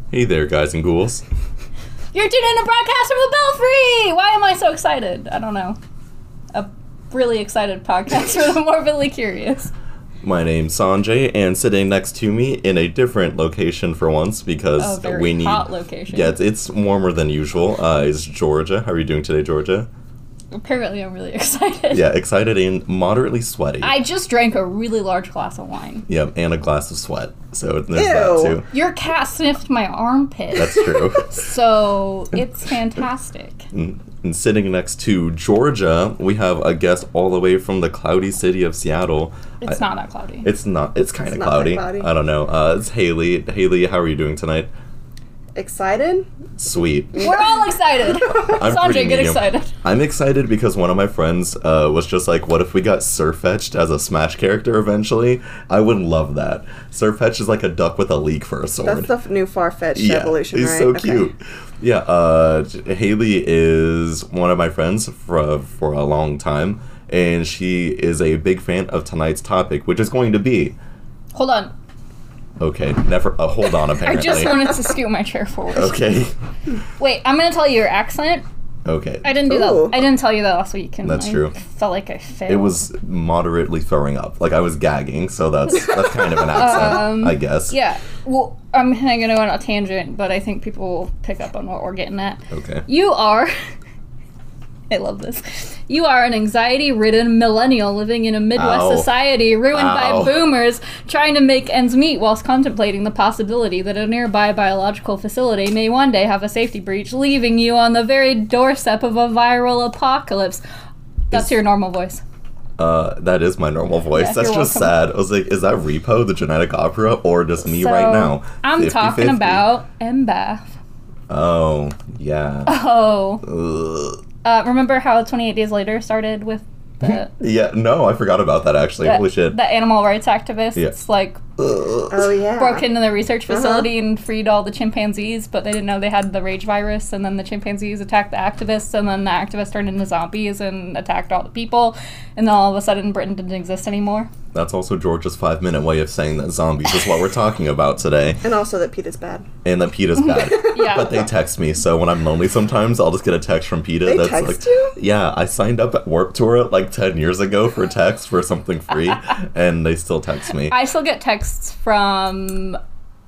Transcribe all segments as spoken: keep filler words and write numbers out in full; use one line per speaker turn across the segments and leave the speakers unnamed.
Hey there, guys and ghouls.
You're tuning in to broadcast from the Belfry! Why am I so excited? I don't know. A really excited podcast for the morbidly curious.
My name's Sanjay, and sitting next to me in a different location for once because
a very
we need
hot location.
Yeah, it's, it's warmer than usual. Uh, is Georgia? How are you doing today, Georgia?
Apparently, I'm really excited.
Yeah, excited and moderately sweaty.
I just drank a really large glass of wine.
Yeah, and a glass of sweat. So there's
Ew.
that too.
Your cat sniffed my armpit.
That's true.
So it's fantastic.
And, and sitting next to Georgia, we have a guest all the way from the cloudy city of Seattle.
It's
I,
not that cloudy.
It's not. It's kind of
It's not
cloudy.
that cloudy.
I don't know. Uh, it's Haley. Haley, how are you doing tonight?
Excited?
Sweet.
We're all excited.
I'm
Sanjay,
pretty
get
medium.
excited.
I'm excited because one of my friends uh, was just like, what if we got Sirfetch'd as a Smash character eventually? I would love that. Sirfetch'd is like a duck with a leek for a sword.
That's the f- new Farfetch'd
yeah,
evolution,
he's
right?
so
Okay.
cute. Yeah, uh, Haley is one of my friends for, for a long time, and she is a big fan of tonight's topic, which is going to be...
Hold on.
Okay, never... Uh, hold on,
I
apparently.
just wanted to scoot my chair forward.
Okay.
Wait, I'm going to tell you your accent.
Okay.
I didn't do
Ooh.
that. I didn't tell you that last week. And
That's
I
true.
felt like I failed.
It was moderately throwing up. Like, I was gagging, so that's that's kind of an accent,
Um,
I guess.
Yeah. Well, I'm going to go on a tangent, but I think people will pick up on what we're getting at.
Okay.
You are... I love this. You are an anxiety-ridden millennial living in a Midwest
Ow.
society ruined
Ow.
by boomers trying to make ends meet whilst contemplating the possibility that a nearby biological facility may one day have a safety breach, leaving you on the very doorstep of a viral apocalypse. That's
Is-
your normal voice.
Uh, that is my normal voice.
Yeah,
That's
you're
just
welcome.
sad. I was like, is that Repo, the genetic opera, or just me
So,
right now?
I'm
fifty
talking
fifty.
about M B A F.
Oh, yeah.
Oh.
Ugh.
Uh, remember how twenty-eight Days Later started with the...
Yeah, no, I forgot about that actually.
the,
Holy shit.
the animal rights activists,
Yeah.
like,
Ugh.
Oh, yeah.
broke into the research
Uh-huh.
facility and freed all the chimpanzees, but they didn't know they had the rage virus, and then the chimpanzees attacked the activists, and then the activists turned into zombies and attacked all the people, and then all of a sudden Britain didn't exist anymore.
That's also George's five-minute way of saying that zombies is what we're talking about today,
And also that PETA's bad.
and that PETA's bad.
Yeah.
But they text me, so when I'm lonely sometimes, I'll just get a text from PETA.
They
that's
text
like,
you?
Yeah, I signed up at Warped Tour like ten years ago for text for something free, and they still text me.
I still get texts from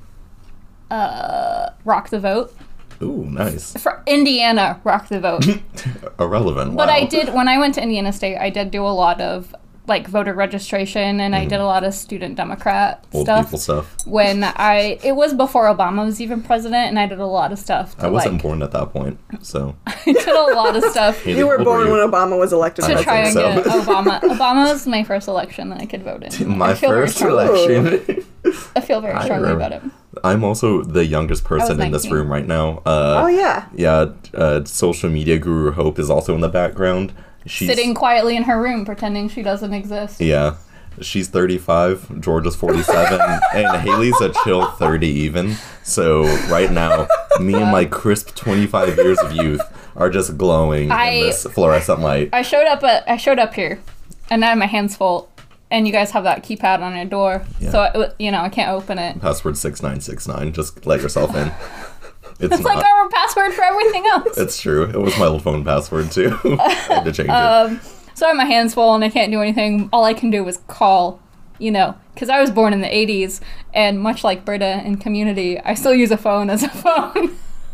uh, Rock the Vote.
Ooh, nice.
For Indiana, Rock the Vote.
Irrelevant.
But
wow.
I did, when I went to Indiana State, I did do a lot of, like, voter registration, and I did a lot of student Democrat
Old
stuff.
people stuff.
When I, it was before Obama was even president, and I did a lot of stuff. To,
I wasn't
like,
born at that point, so.
I did a lot of stuff
Hey,
You were
how old
born
you?
when Obama was elected.
I
to try and
think
get
so.
Obama. Obama was my first election that I could vote in.
My
I feel very
first
strongly-
election.
I feel very
I
strongly
remember.
about it.
I'm also the youngest person in this
nineteen.
room right now. Uh,
Oh, yeah.
Yeah, uh, social media guru Hope is also in the background. She's
Sitting quietly in her room, pretending she doesn't exist.
Yeah, she's thirty-five. Georgia's forty-seven, and Haley's a chill thirty even. So right now, me and my crisp twenty-five years of youth are just glowing
I-
in this fluorescent light.
I showed up at, I showed up here, and I had my hands full, and you guys have that keypad on your door,
Yeah.
so I, you know I can't open it.
Password six nine six nine. Just let yourself in. It's,
It's
not.
like our password for everything else.
It's true. It was my old phone password too. I had to change it.
Um, so I have my hands full and I can't do anything. All I can do is call, you know, because I was born in the eighties, and much like Britta in Community, I still use a phone as a phone.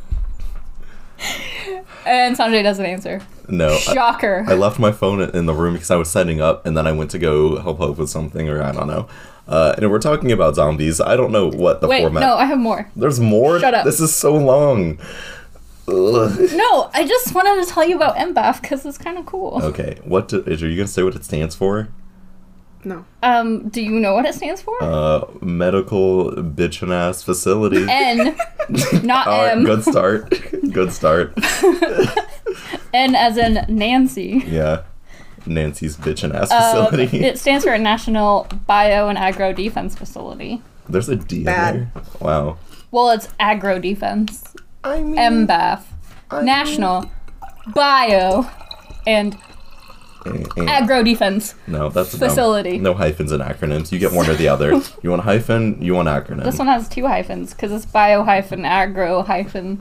And Sanjay doesn't answer.
No. I-
Shocker.
I left my phone in the room because I was setting up, and then I went to go help Hope with something, or I don't know. Uh, and we're talking about zombies. I don't know what the
Wait,
format.
no, I have more.
There's more.
Shut up.
This is so long. Ugh.
No, I just wanted to tell you about M B A F because it's kind of cool.
Okay, what do, are you gonna say? What it stands for?
No.
Um, do you know what it stands for?
Uh, medical bitchin' ass facility.
N, not
All right,
M.
good start. Good start.
N as in Nancy.
Yeah, Nancy's bitchin' ass
Um,
facility.
it stands for National Bio and Agro Defense Facility.
There's a D
Bad.
in there. Wow.
Well, it's agro defense.
I mean,
M B A F.
I mean-
National Bio and
And- and-
Agro defense.
no, that's
Facility.
No, no hyphens and acronyms. You get one or the other. You want a hyphen? You want acronym?
This one has two hyphens because it's bio hyphen agro hyphen.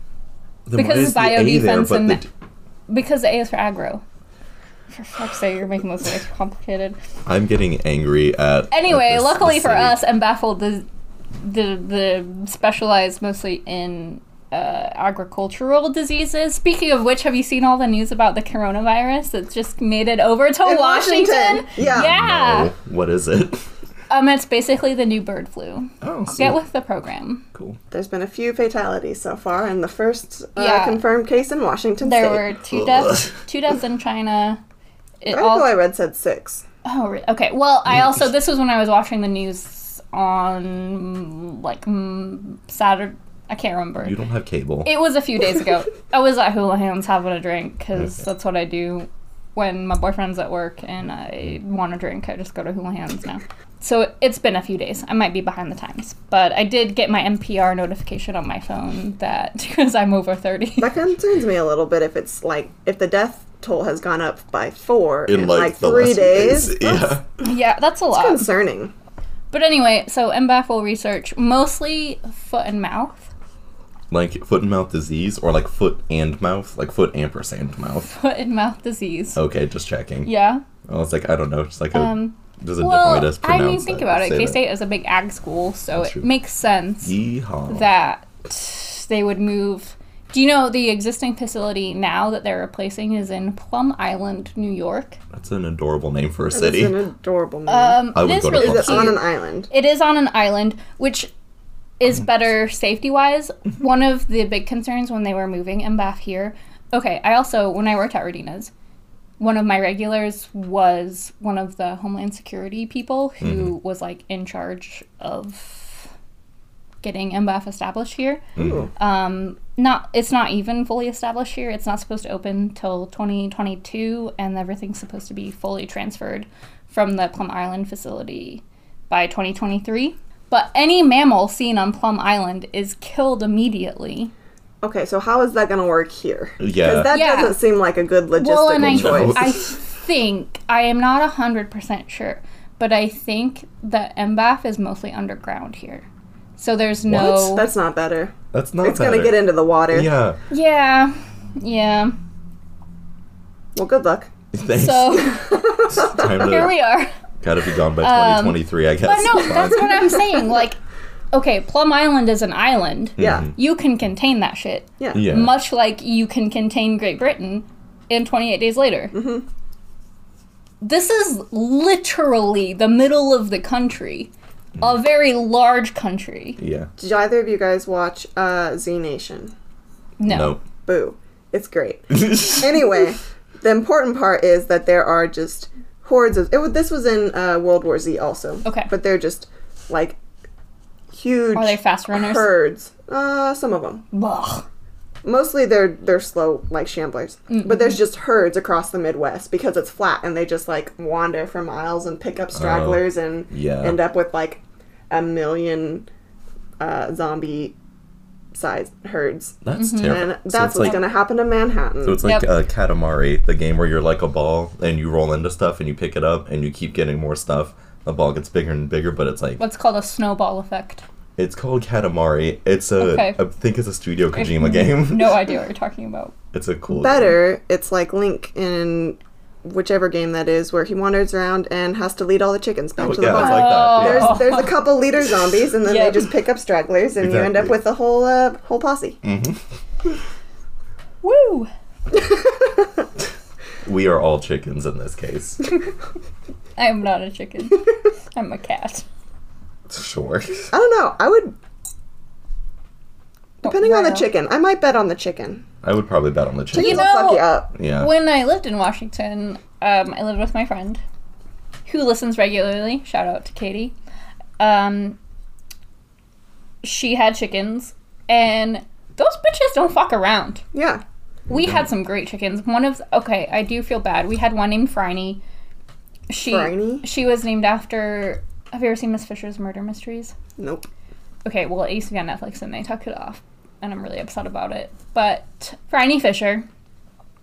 Then
because
why
it's
is the
bio
A there,
defense
but
and
the d-
because the A is for agro. For fuck's sake, you're making this way too complicated.
I'm getting angry at.
Anyway,
at this-
luckily
this
for
city.
us, and baffled the the the specialized mostly in uh, agricultural diseases. Speaking of which, have you seen all the news about the coronavirus that's just made it over to
In
Washington?
Washington, yeah.
Yeah.
No, what is it?
Um, it's basically the new bird flu.
Oh, sweet.
Get with the program.
Cool.
There's been a few fatalities so far, and the first uh,
Yeah.
confirmed case in Washington
There
State.
were two deaths. Two deaths in China. It
The article
all
I read said six.
Oh, re- okay. Well, I also this was when I was watching the news on mm, like mm, Saturday. I can't remember.
You don't have cable.
It was a few days ago. I was at Houlihan's having a drink because
Okay.
that's what I do when my boyfriend's at work and I want a drink. I just go to Houlihan's now. So it's been a few days. I might be behind the times, but I did get my N P R notification on my phone that because I'm over thirty.
That concerns me a little bit if it's like, if the death toll has gone up by four in,
In
like,
like, the
three
last few
days.
Yeah.
Yeah, that's a lot.
Concerning.
But anyway, so M B A F will research mostly foot and mouth.
Like foot and mouth disease, or like foot and mouth, like foot ampersand mouth.
Foot and mouth disease.
Okay, just checking.
Yeah.
Well, it's like I don't know, just like a
Um,
there's a
well,
different way to
I
pronounce
mean, think
that,
about it.
say that.
K-State is a big ag school, so
That's
it
true.
makes sense
Yeehaw.
that they would move. Do you know the existing facility now that they're replacing is in Plum Island, New York?
That's an adorable name for a
It's
city.
an adorable name.
Um,
I
it
would
is
go to
really
Plum
is it
cute.
on an island?
It is on an island, which is better safety wise. One of the big concerns when they were moving M B A F here. Okay, I also, when I worked at Rodina's, one of my regulars was one of the Homeland Security people who was like in charge of getting M B A F established here.
Ooh.
Um, not it's not even fully established here. It's not supposed to open till twenty twenty-two, and everything's supposed to be fully transferred from the Plum Island facility by twenty twenty-three. But any mammal seen on Plum Island is killed immediately.
Okay, so how is that going to work here?
Yeah.
Because that
Yeah.
doesn't seem like a good logistical
Well, and I,
choice.
I think, I am not one hundred percent sure, but I think that M B A F is mostly underground here. So there's no...
What?
That's not better.
That's not
It's going to
better.
get into the water.
Yeah.
Yeah, yeah.
Well, good luck.
Thanks.
So
Time to,
here we are.
Gotta be gone by
Um,
twenty twenty-three, I guess.
But no, that's what I'm saying. Like, okay, Plum Island is an island.
Yeah.
Mhm.
You can contain that shit.
Yeah.
Yeah.
Much like you can contain Great Britain in twenty-eight days later.
Mm-hmm.
This is literally the middle of the country. A very large country.
Yeah.
Did either of you guys watch uh, Z Nation?
No.
Boo. It's great.
Nope.
Anyway, the important part is that there are just hordes of... It, wa- this was in uh, World War Z also.
Okay.
But they're just, like, huge
Are they fast runners?
herds. Uh, some of them.
Ugh.
Mostly they're they're slow, like shamblers. But there's just herds across the Midwest because it's flat and they just like wander for miles and pick up stragglers and
yeah.
end up with like a million uh, zombie sized herds.
That's
Mm-hmm.
terrible.
And
So
that's
it's
what's
like,
going to happen to Manhattan.
So it's like
Yep.
uh, Katamari, the game where you're like a ball and you roll into stuff and you pick it up and you keep getting more stuff. The ball gets bigger and bigger, but it's like
What's called a snowball effect.
it's called Katamari. It's a
Okay.
I think it's a Studio Kojima game.
No idea what you're talking about.
It's a cool game.
Better, it's like Link in whichever game that is where he wanders around and has to lead all the chickens back
Oh,
to the
yeah, it's
barn.
like that. Yeah.
There's there's a couple leader zombies, and then
Yep.
they just pick up stragglers, and you end up
Exactly.
with a whole uh, whole posse.
Woo!
We are all chickens in this case.
I am not a chicken. I'm a cat.
Sure.
I don't know. I would, depending on the
Wow.
chicken, I might bet on the chicken.
I would probably bet on the chicken.
Chickens
You
will fuck
know-
you up.
Yeah.
When I lived in Washington, um, I lived with my friend who listens regularly. Shout out to Katie. Um, she had chickens, and those bitches don't fuck around.
Yeah.
We had some great chickens. One of okay, I do feel bad. We had one named Phryne. She
Phryne?
she was named after. Have you ever seen Miss Fisher's Murder Mysteries?
Nope.
Okay, well, it used to be on Netflix and they took it off, and I'm really upset about it. But Phryne Fisher,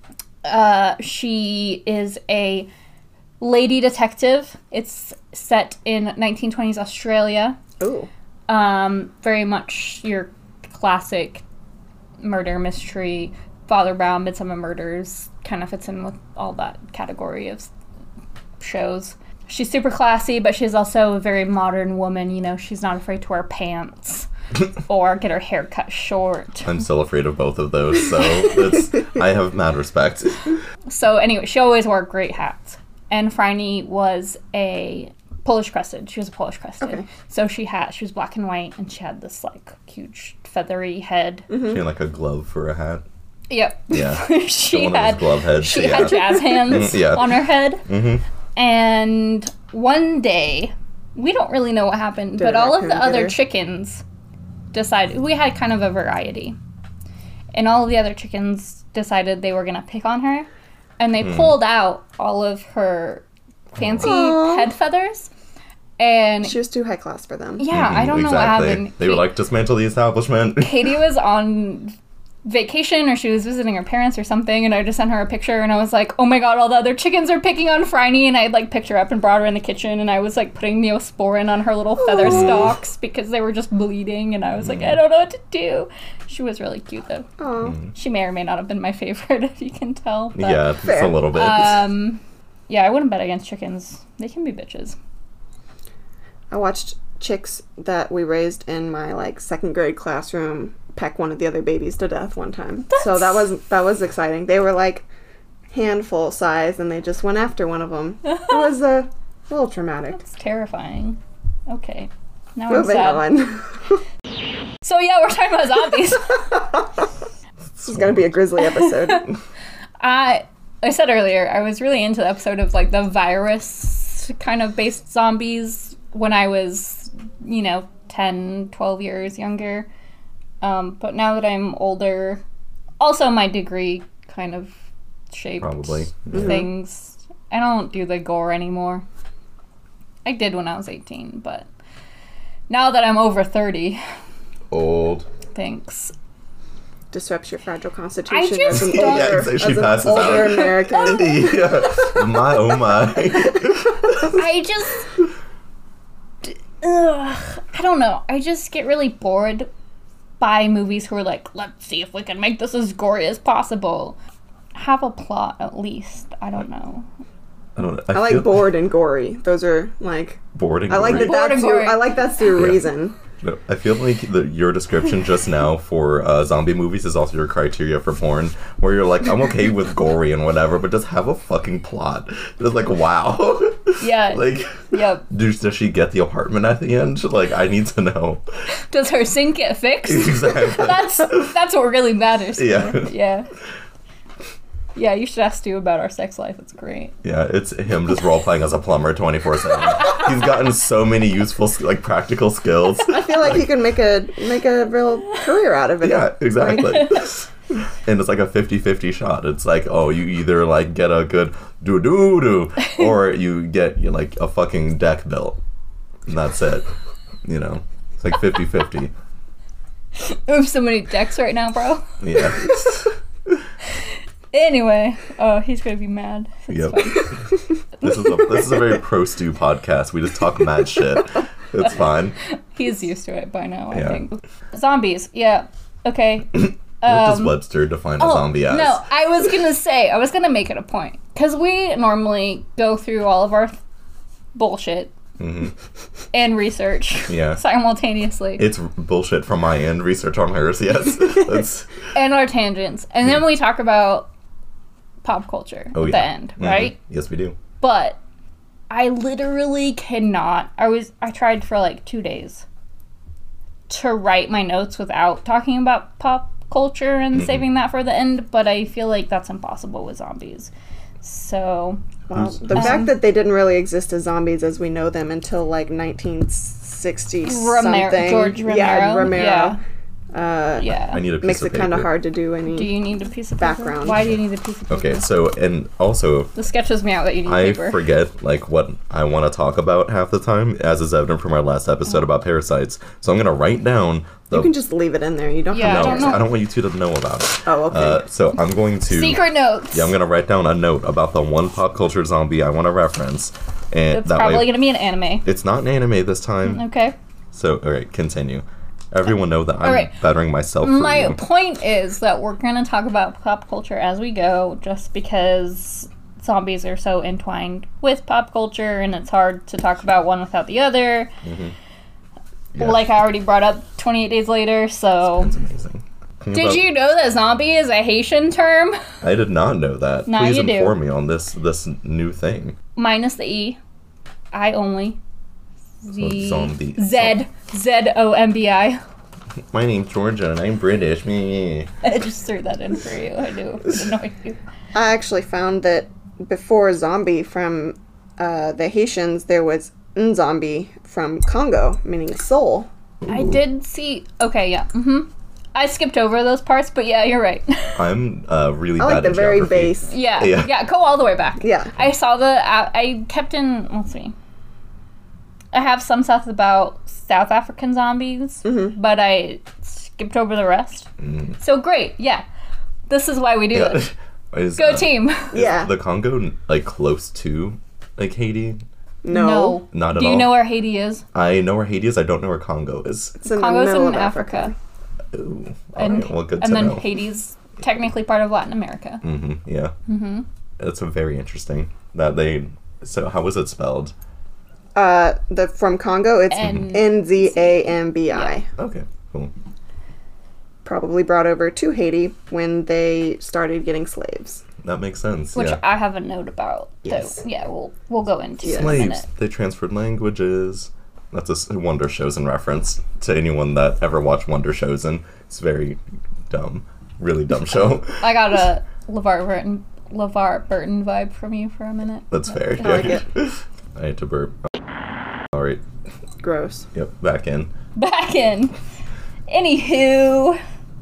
Uh, she is a lady detective. It's set in nineteen twenties Australia.
Ooh.
Um, very much your classic murder mystery. Father Brown, Midsummer Murders kind of fits in with all that category of shows. She's super classy, but she's also a very modern woman. You know, she's not afraid to wear pants or get her hair cut short.
I'm still afraid of both of those, so it's, I have mad respect.
So anyway, she always wore great hats. And Phryne was a Polish crested. She was a Polish crested.
Okay.
So she had, she was black and white, and she had this like huge feathery head.
Mm-hmm.
She had like a glove for a hat.
Yep.
Yeah.
she
One of
had
those glove heads.
she
yeah.
had jazz hands
Yeah.
on her head.
Mm-hmm.
And one day, we don't really know what happened,
Did
but
a
all of
raccoon
the
get
other
her?
chickens decided, we had kind of a variety. And all of the other chickens decided they were going to pick on her. And they
Hmm.
pulled out all of her fancy
Aw.
head feathers. And
She was too high class for them.
yeah, I don't know what
exactly.
happened.
They were
Kate-
like, dismantle the establishment.
Katie was on vacation, or she was visiting her parents or something, and I just sent her a picture, and I was like, oh my god, all the other chickens are picking on Phryne, and I like picked her up and brought her in the kitchen, and I was like putting Neosporin on her little feather stalks because they were just bleeding, and I was like, I don't know what to do. She was really cute though.
Oh.
She may or may not have been my favorite, if you can tell. But,
Yeah, just
Fair.
a little bit.
Um, yeah, I wouldn't bet against chickens. They can be bitches.
I watched chicks that we raised in my like second grade classroom peck one of the other babies to death one time. So that was that was exciting. They were like handful size, and they just went after one of them. It was uh, a little traumatic.
It's terrifying. Okay. Now I'm
Moving
sad.
on.
So yeah, we're talking about zombies.
This is gonna be a grisly episode.
I I said earlier, I was really into the episode of like the virus kind of based zombies when I was, you know, ten, twelve years younger. Um, but now that I'm older, also my degree kind of shaped
Probably.
things. I don't do the gore anymore. I did when I was eighteen, but now that I'm over thirty,
Old.
thanks.
Disrupts your fragile constitution
just
as an
don't-
older,
Yeah, so she
as an
passes
older
out.
American.
Yeah. My, oh my.
I just, ugh, I don't know. I just get really bored by movies who are like, let's see if we can make this as gory as possible. Have a plot at least. I don't know.
I don't know.
I like
feel
bored and gory. Those are like
bored and
I like that.
gory.
Bored
That's
and
your,
gory.
I like that's your
Yeah.
reason.
No, I feel like the, your description just now for uh, zombie movies is also your criteria for porn, where you're like, I'm okay with gory and whatever, but just have a fucking plot. Just like, wow.
Yeah.
Like,
Yep.
does, does she get the apartment at the end? Like, I need to know.
Does her sink get fixed?
Exactly.
That's that's what really matters. to
Yeah.
me. Yeah. Yeah, you should ask Stu about our sex life. It's great.
Yeah, it's him just role playing as a plumber twenty-four seven. He's gotten so many useful, like, practical skills.
I feel like he can make a make a real career out of it.
Yeah, exactly. And it's like a fifty-fifty shot. It's like, oh, you either like get a good doo doo doo, or you get you like a fucking deck built, and that's it. You know, it's like fifty-fifty.
We have so many decks right now, bro.
Yeah.
Anyway, oh, he's gonna be mad. It's
Yep.
fine.
This is a this is a very pro Stu podcast. We just talk mad shit. It's fine.
He's used to it by now, I
Yeah.
think. Zombies, yeah. Okay.
What does
Um,
Webster define a
Oh,
zombie as?
no, I was gonna say, I was gonna make it a point. Because we normally go through all of our th- bullshit
hmm
and research
Yeah.
simultaneously.
It's bullshit from my end. Research on hers. Yes. That's,
and our tangents. And then we talk about pop culture
oh
at
yeah.
the end,
Mhm.
right?
Yes, we do.
But I literally cannot. I was I tried for like two days to write my notes without talking about pop culture and
Mm-hmm.
saving that for the end, but I feel like that's impossible with zombies. So
Well, the
Um,
fact that they didn't really exist as zombies as we know them until like nineteen sixty
Romero,
something.
George Romero.
Yeah, Romero.
Yeah.
Uh,
yeah.
I need a piece
makes
of
it kind of
paper.
hard to do any.
Do you need a piece of paper?
Background.
Why do you need a piece of paper?
Okay, so and also
This sketches me out that you need
I
paper.
forget like what I want to talk about half the time, as is evident from our last episode about parasites. So I'm gonna write down
You can just leave it in there. You don't
Yeah,
have
no,
I
to.
don't know.
I don't want you two to know about it.
Oh, okay.
Uh, so I'm going to.
Secret notes.
Yeah, I'm gonna write down a note about the one pop culture zombie I want to reference, and
It's
that
probably
way
gonna be an anime.
it's not an anime this time.
Okay.
So, all right, continue. Everyone know that I'm
right.
bettering myself for
My
you.
point is that we're gonna talk about pop culture as we go, just because zombies are so entwined with pop culture, and it's hard to talk about one without the other.
Yeah.
Like I already brought up twenty-eight Days Later, so.
It's amazing.
Did you know that zombie is a Haitian term?
I did not know that.
Now
Please
you do.
inform me on this this new thing.
Minus the E. I only. Z.
zombie.
Z. Z O M B I.
My name's Georgia and I'm British. Me.
I just threw that in for you. I knew it would annoy you.
I actually found that before zombie from uh, the Haitians, there was nzombie from Congo, meaning soul.
I did see. Okay, yeah. Mm-hmm. I skipped over those parts, but yeah, you're right.
I'm uh, really
I
bad
like the
at
very
geography.
base.
yeah,
Yeah.
yeah, Go all the way back.
Yeah.
I saw the. I, I kept in. Let's see. I have some stuff about South African zombies,
Mm-hmm.
but I skipped over the rest.
Mm.
So great, yeah. This is why we do
Yeah.
this.
Is,
Go
uh,
team.
is
Yeah.
the Congo like close to like Haiti?
No.
Not at
Do you
all.
know where Haiti is?
I know where Haiti is. I don't know where Congo is.
It's in
Congo's
the middle
in
of
Africa.
Africa.
Ooh.
And,
Alright, well, good
and
to
then
know.
Haiti's technically part of Latin America.
Mm-hmm. Yeah. Mm-hmm. That's a very interesting that they. So how was it spelled?
Uh, the from Congo, it's
N-
N Z A M B I.
Okay. Cool.
Probably brought over to Haiti when they started getting slaves.
That makes sense.
Which
yeah.
I have a note about.
Yes.
So yeah, we'll we'll go into in a
Slaves.
minute.
They transferred languages. That's a s- Wonder Shows in reference to anyone that ever watched Wonder Shows, and it's very dumb, really dumb show.
I got a LeVar Burton LeVar Burton vibe from you for a minute.
That's fair.
I like it.
I had to burp. All right.
Gross.
Yep. Back in.
Back in. Anywho.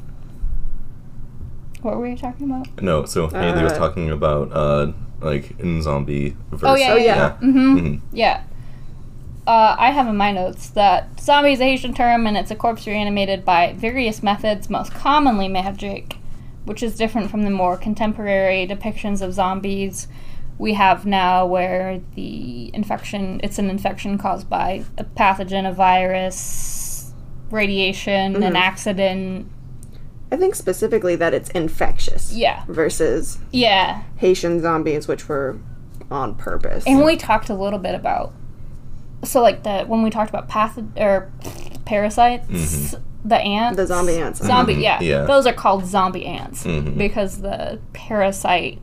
What were we talking about?
No. So Haley was
Uh,
talking about uh like in zombie versus.
Oh, yeah,
Oh, yeah.
yeah.
Mm-hmm.
Mhm.
Yeah. Uh, I have in my notes that zombie is a Haitian term and it's a corpse reanimated by various methods, most commonly magic, which is different from the more contemporary depictions of zombies we have now, where the infection, it's an infection caused by a pathogen, a virus, radiation, an accident.
I think specifically that it's infectious.
Yeah.
Versus
Yeah.
Haitian zombies, which were on purpose.
And we talked a little bit about, so like the when we talked about path or parasites, the ants,
The zombie ants.
zombie,
Mhm,
yeah,
yeah.
those are called zombie ants
Mhm.
because the parasite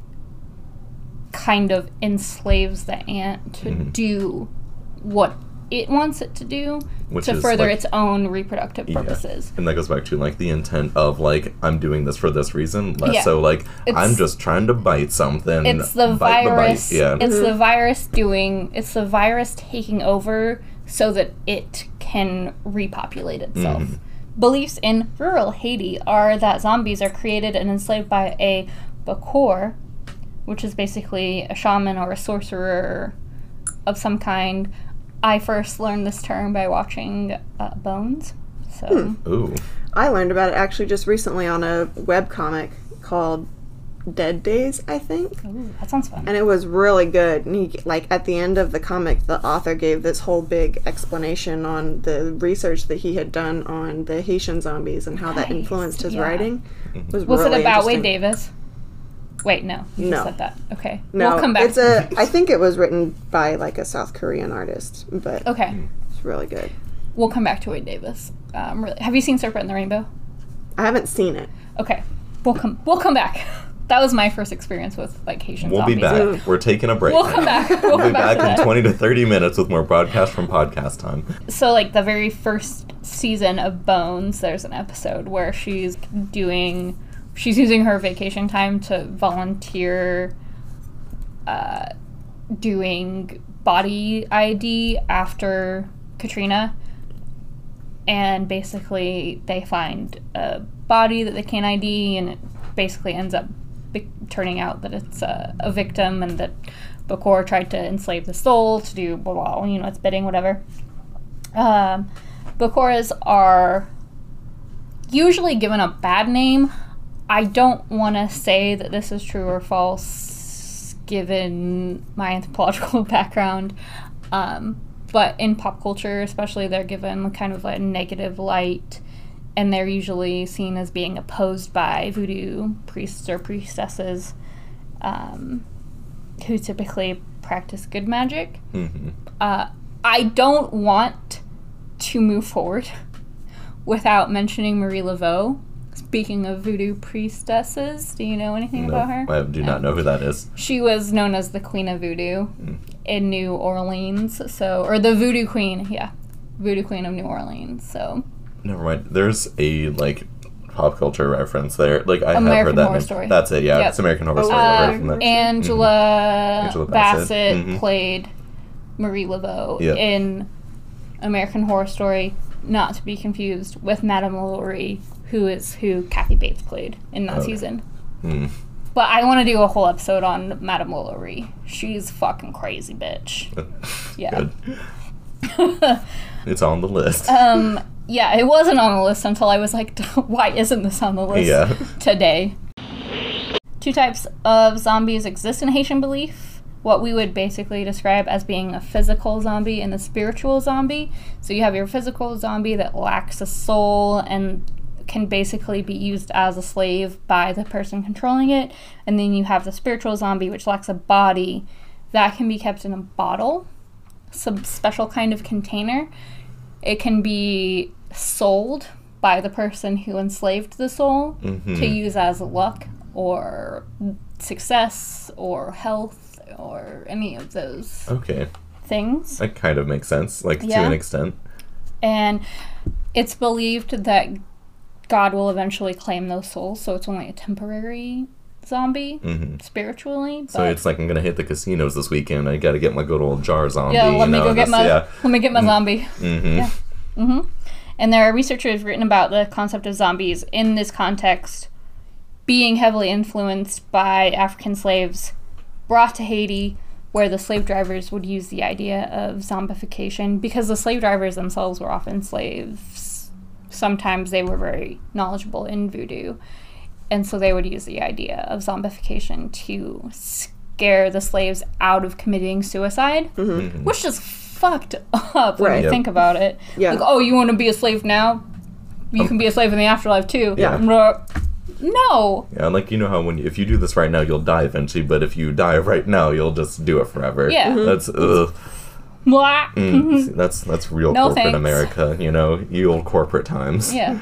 kind of enslaves the ant to
Mhm.
do what it wants it to do
Which
to
is,
further
like-
its own reproductive
Yeah.
purposes.
And that goes back to like the intent of like I'm doing this for this reason, less
Yeah.
so like
It's-
I'm just trying to bite something.
It's the
bite
virus.
The bite. Yeah.
It's the virus doing. It's the virus taking over so that it can repopulate itself.
Mhm.
Beliefs in rural Haiti are that zombies are created and enslaved by a bakor, which is basically a shaman or a sorcerer of some kind. I first learned this term by watching uh, Bones. So
Ooh.
I learned about it actually just recently on a webcomic called Dead Days, I think.
ooh, that sounds fun.
And it was really good. And he, like, at the end of the comic, the author gave this whole big explanation on the research that he had done on the Haitian zombies and how that
Nice,
influenced his
yeah.
writing. It was
Was
really
it about Wade
interesting.
Davis? Wait, no. You
No.
just said that. Okay.
No,
We'll come back.
it's a. I think it was written by like a South Korean artist, but
Okay.
it's really good.
We'll come back to Wade Davis. Um, really, have you seen Serpent in the Rainbow?
I haven't seen it.
Okay, we'll come. We'll come back. That was my first experience with like Haitian
We'll
zombies.
be back. We're taking a break.
We'll come back. We'll,
We'll
come
be
back,
back
to
in
that.
twenty to thirty minutes with more broadcast from podcast time.
So like the very first season of Bones, there's an episode where she's doing, she's using her vacation time to volunteer, uh, doing body I D after Katrina. And basically, they find a body that they can't I D, and it basically ends up be- turning out that it's a, a victim, and that Bakor tried to enslave the soul to do blah blah, you know, it's bidding, whatever. Um, Bakoras are usually given a bad name. I don't want to say that this is true or false, given my anthropological background. Um, but in pop culture, especially, they're given kind of a negative light, and they're usually seen as being opposed by voodoo priests or priestesses, um, who typically practice good magic.
Mm-hmm.
Uh, I don't want to move forward without mentioning Marie Laveau. Speaking of voodoo priestesses, do you know anything
No,
about her?
I do not know who that is.
She was known as the Queen of Voodoo
Mm.
in New Orleans, so or the Voodoo Queen, yeah, Voodoo Queen of New Orleans. So
Never mind. There's a like pop culture reference there. Like I have
American
heard that
Horror
name.
Story.
That's it. Yeah,
Yep.
it's American Horror
Oh,
Story.
uh,
I've
uh,
heard from that.
Angela,
Angela
Bassett,
Bassett. Mhm.
played Marie Laveau
Yep.
in American Horror Story, not to be confused with Madame LaLaurie, who is who Kathy Bates played in that
Okay.
season.
Mm.
But I want to do a whole episode on Madame LaLaurie. She's fucking crazy, bitch. Yeah.
Good. It's on the list.
um. Yeah, it wasn't on the list until I was like, why isn't this on the list
Yeah.
today? Two types of zombies exist in Haitian belief. What we would basically describe as being a physical zombie and a spiritual zombie. So you have your physical zombie that lacks a soul and can basically be used as a slave by the person controlling it. And then you have the spiritual zombie, which lacks a body. That can be kept in a bottle, some special kind of container. It can be sold by the person who enslaved the soul
Mhm.
to use as luck or success or health or any of those
Okay.
things.
That kind of makes sense, like to
Yeah.
an extent.
And it's believed that God will eventually claim those souls, so it's only a temporary zombie
hmm
spiritually. But
So it's like I'm gonna hit the casinos this weekend. I gotta get my good old jar zombie.
yeah, let
you
me
know,
go get
just-
my
Yeah.
let me get my zombie.
Mm-hmm.
Yeah. Mm-hmm. And there are researchers written about the concept of zombies in this context being heavily influenced by African slaves brought to Haiti, where the slave drivers would use the idea of zombification because the slave drivers themselves were often slaves. Sometimes they were very knowledgeable in voodoo, and so they would use the idea of zombification to scare the slaves out of committing suicide,
Mhm.
which is fucked up when
Right.
you
Yep.
think about it.
Yeah.
Like, oh, you want to be a slave now? You can be a slave in the afterlife too.
Yeah.
No.
Yeah, like you know how when you, if you do this right now, you'll die eventually, but if you die right now, you'll just do it forever.
Yeah. Mhm.
That's ugh.
Blah.
Mm, see, that's that's real
No
corporate
thanks.
America. You know, you old corporate times.
Yeah.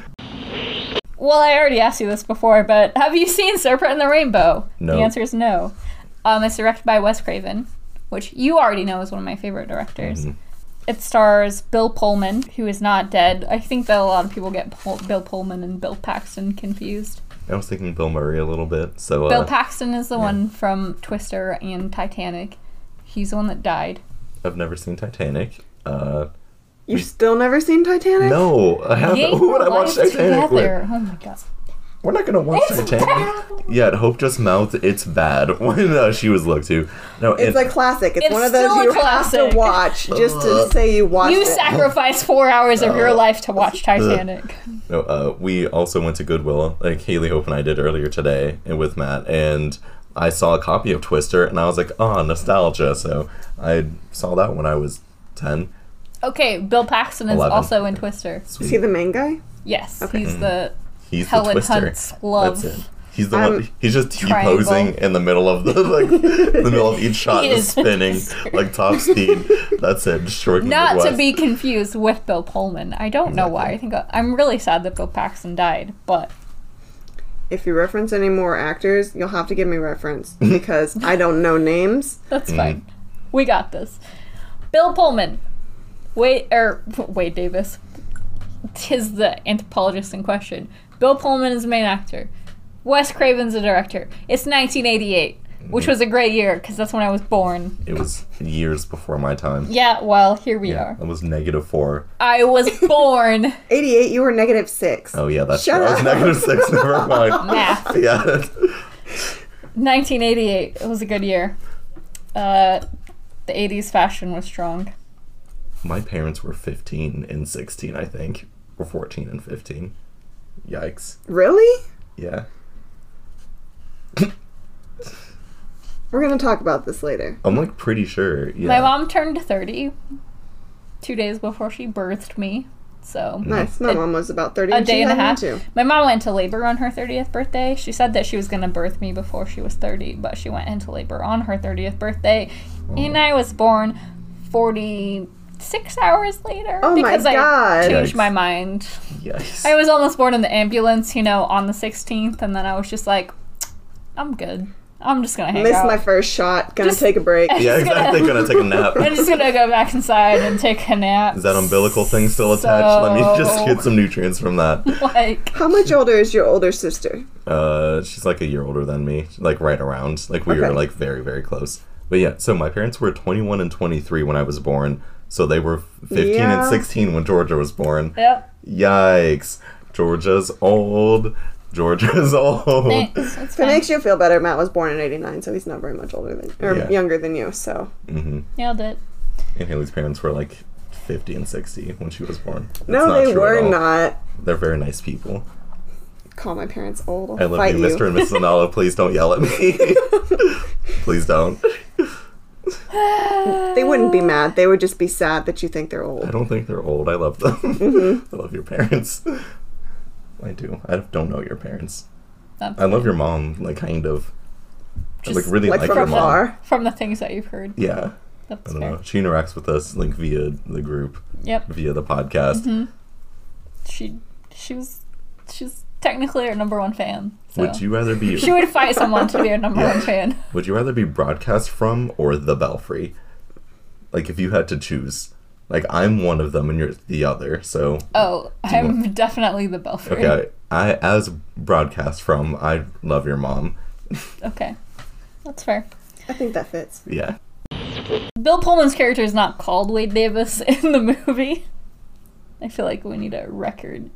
Well, I already asked you this before, but have you seen Serpent and the Rainbow?
No.
The answer is no. Um, it's directed by Wes Craven, which you already know is one of my favorite directors.
Mhm.
It stars Bill Pullman, who is not dead. I think that a lot of people get Pul- Bill Pullman and Bill Paxton confused.
I was thinking Bill Murray a little bit. So uh,
Bill Paxton is the
yeah.
one from Twister and Titanic. He's the one that died.
I've never seen Titanic. Uh,
You've still never seen Titanic?
no, I haven't.
Yay,
Who would I
we're
watch
live
Titanic with?
together. Oh my god.
We're not gonna watch
It's
Titanic.
bad.
Yeah, Hope just mouthed it's bad when uh, she was looked to. No,
It's
it,
a classic. It's,
It's
one of those
still a
you
classic.
have to watch just to
Ugh.
say you watched
You
it.
sacrificed four hours of your life to watch Titanic.
no, uh, we also went to Goodwill, like Haley Hope and I did earlier today, and with Matt, and I saw a copy of Twister, and I was like, oh, nostalgia. So I saw that when I was ten.
Okay, Bill Paxton is
eleven.
also in Twister.
Is he the main guy?
Yes,
Okay.
he's the
He's
Helen
the Twister.
Hunt's love.
That's it. He's the
Um,
one. He's just
triangle.
T-posing in the middle of the like, the middle of each shot,
He
just
is.
spinning like top speed. That's it. Destroying the
Not to
Midwest.
be confused with Bill Pullman. I don't know why. I think I'm really sad that Bill Paxton died, but
If you reference any more actors, you'll have to give me reference because I don't know names.
that's fine. We got this. Bill Pullman. Wade or Wade Davis. Tis the anthropologist in question. Bill Pullman is the main actor. Wes Craven's the director. It's nineteen eighty-eight, which was a great year because that's when I was born.
It was years before my time.
Yeah, well, here we
Yeah,
are.
I was negative four.
I was born.
eighty-eight, you were negative six.
Oh yeah, that's
Shut
true. I was
up.
negative six. Never mind.
Math.
Yeah.
nineteen eighty-eight. It was a good year. Uh, the eighties fashion was strong.
My parents were fifteen and sixteen, I think, or fourteen and fifteen. Yikes.
Really?
Yeah.
We're gonna talk about this later.
I'm like pretty sure. Yeah.
My mom turned thirty two days before she birthed me. So
Nice. My
A-
mom was about thirty.
a
when she
day and a
had me
half.
too.
My mom went into labor on her thirtieth birthday. She said that she was going to birth me before she was thirty, but she went into labor on her thirtieth birthday. And I was born forty-six hours later.
Oh my
because
God.
I changed
Yikes.
my mind.
Yikes.
I was almost born in the ambulance, you know, on the sixteenth, and then I was just like, I'm good. I'm just gonna hang
Missed
out.
my first shot. Gonna
Just-
take a break.
Yeah,
just gonna-
exactly. Gonna take a nap.
I'm just gonna go back inside and take a nap.
Is that umbilical thing still attached? Let me just
So-
get some nutrients from that.
Like,
How much older is your older sister?
Uh, she's like a year older than me, like right around. Like we
Okay.
were like very, very close. But yeah, so my parents were twenty-one and twenty-three when I was born. So they were fifteen
Yeah.
and sixteen when Georgia was born.
yep.
Yikes. Georgia's old. Georgia's old.
Thanks. It's
If it
fine.
makes you feel better, Matt was born in eighty-nine, so he's not very much older than or
Yeah.
younger than you. So
hmm
Nailed it.
And Haley's parents were like fifty and sixty when she was born. That's
no,
not
they
true at
were
all.
not.
They're very nice people.
Call my parents old. I'll
I love
fight
you, Mister and Missus Anala. Please don't yell at me. Please don't.
They wouldn't be mad. They would just be sad that you think they're
I
old.
don't think they're old. I love them.
Mm-hmm.
I love your parents. I do. I don't know your parents.
That's
I love your mom, like kind of. I like
Just
really
like
like
from
your mom.
afar.
from the things that you've heard.
Yeah. I
That's
don't
fair.
know. She interacts with us like via the group,
Yep.
via the podcast.
hmm She she was she's technically our number one fan. So.
Would you rather be
She would fight someone to be our number
Yeah.
one fan.
Would you rather be broadcast from or the Belfry? Like if you had to choose. Like I'm one of them and you're the other. So
Oh,
Do you
I'm definitely the Belfry.
okay, I as broadcast from, I love your mom.
Okay. That's fair.
I think that fits.
Yeah.
Bill Pullman's character is not called Wade Davis in the movie. I feel like we need a record.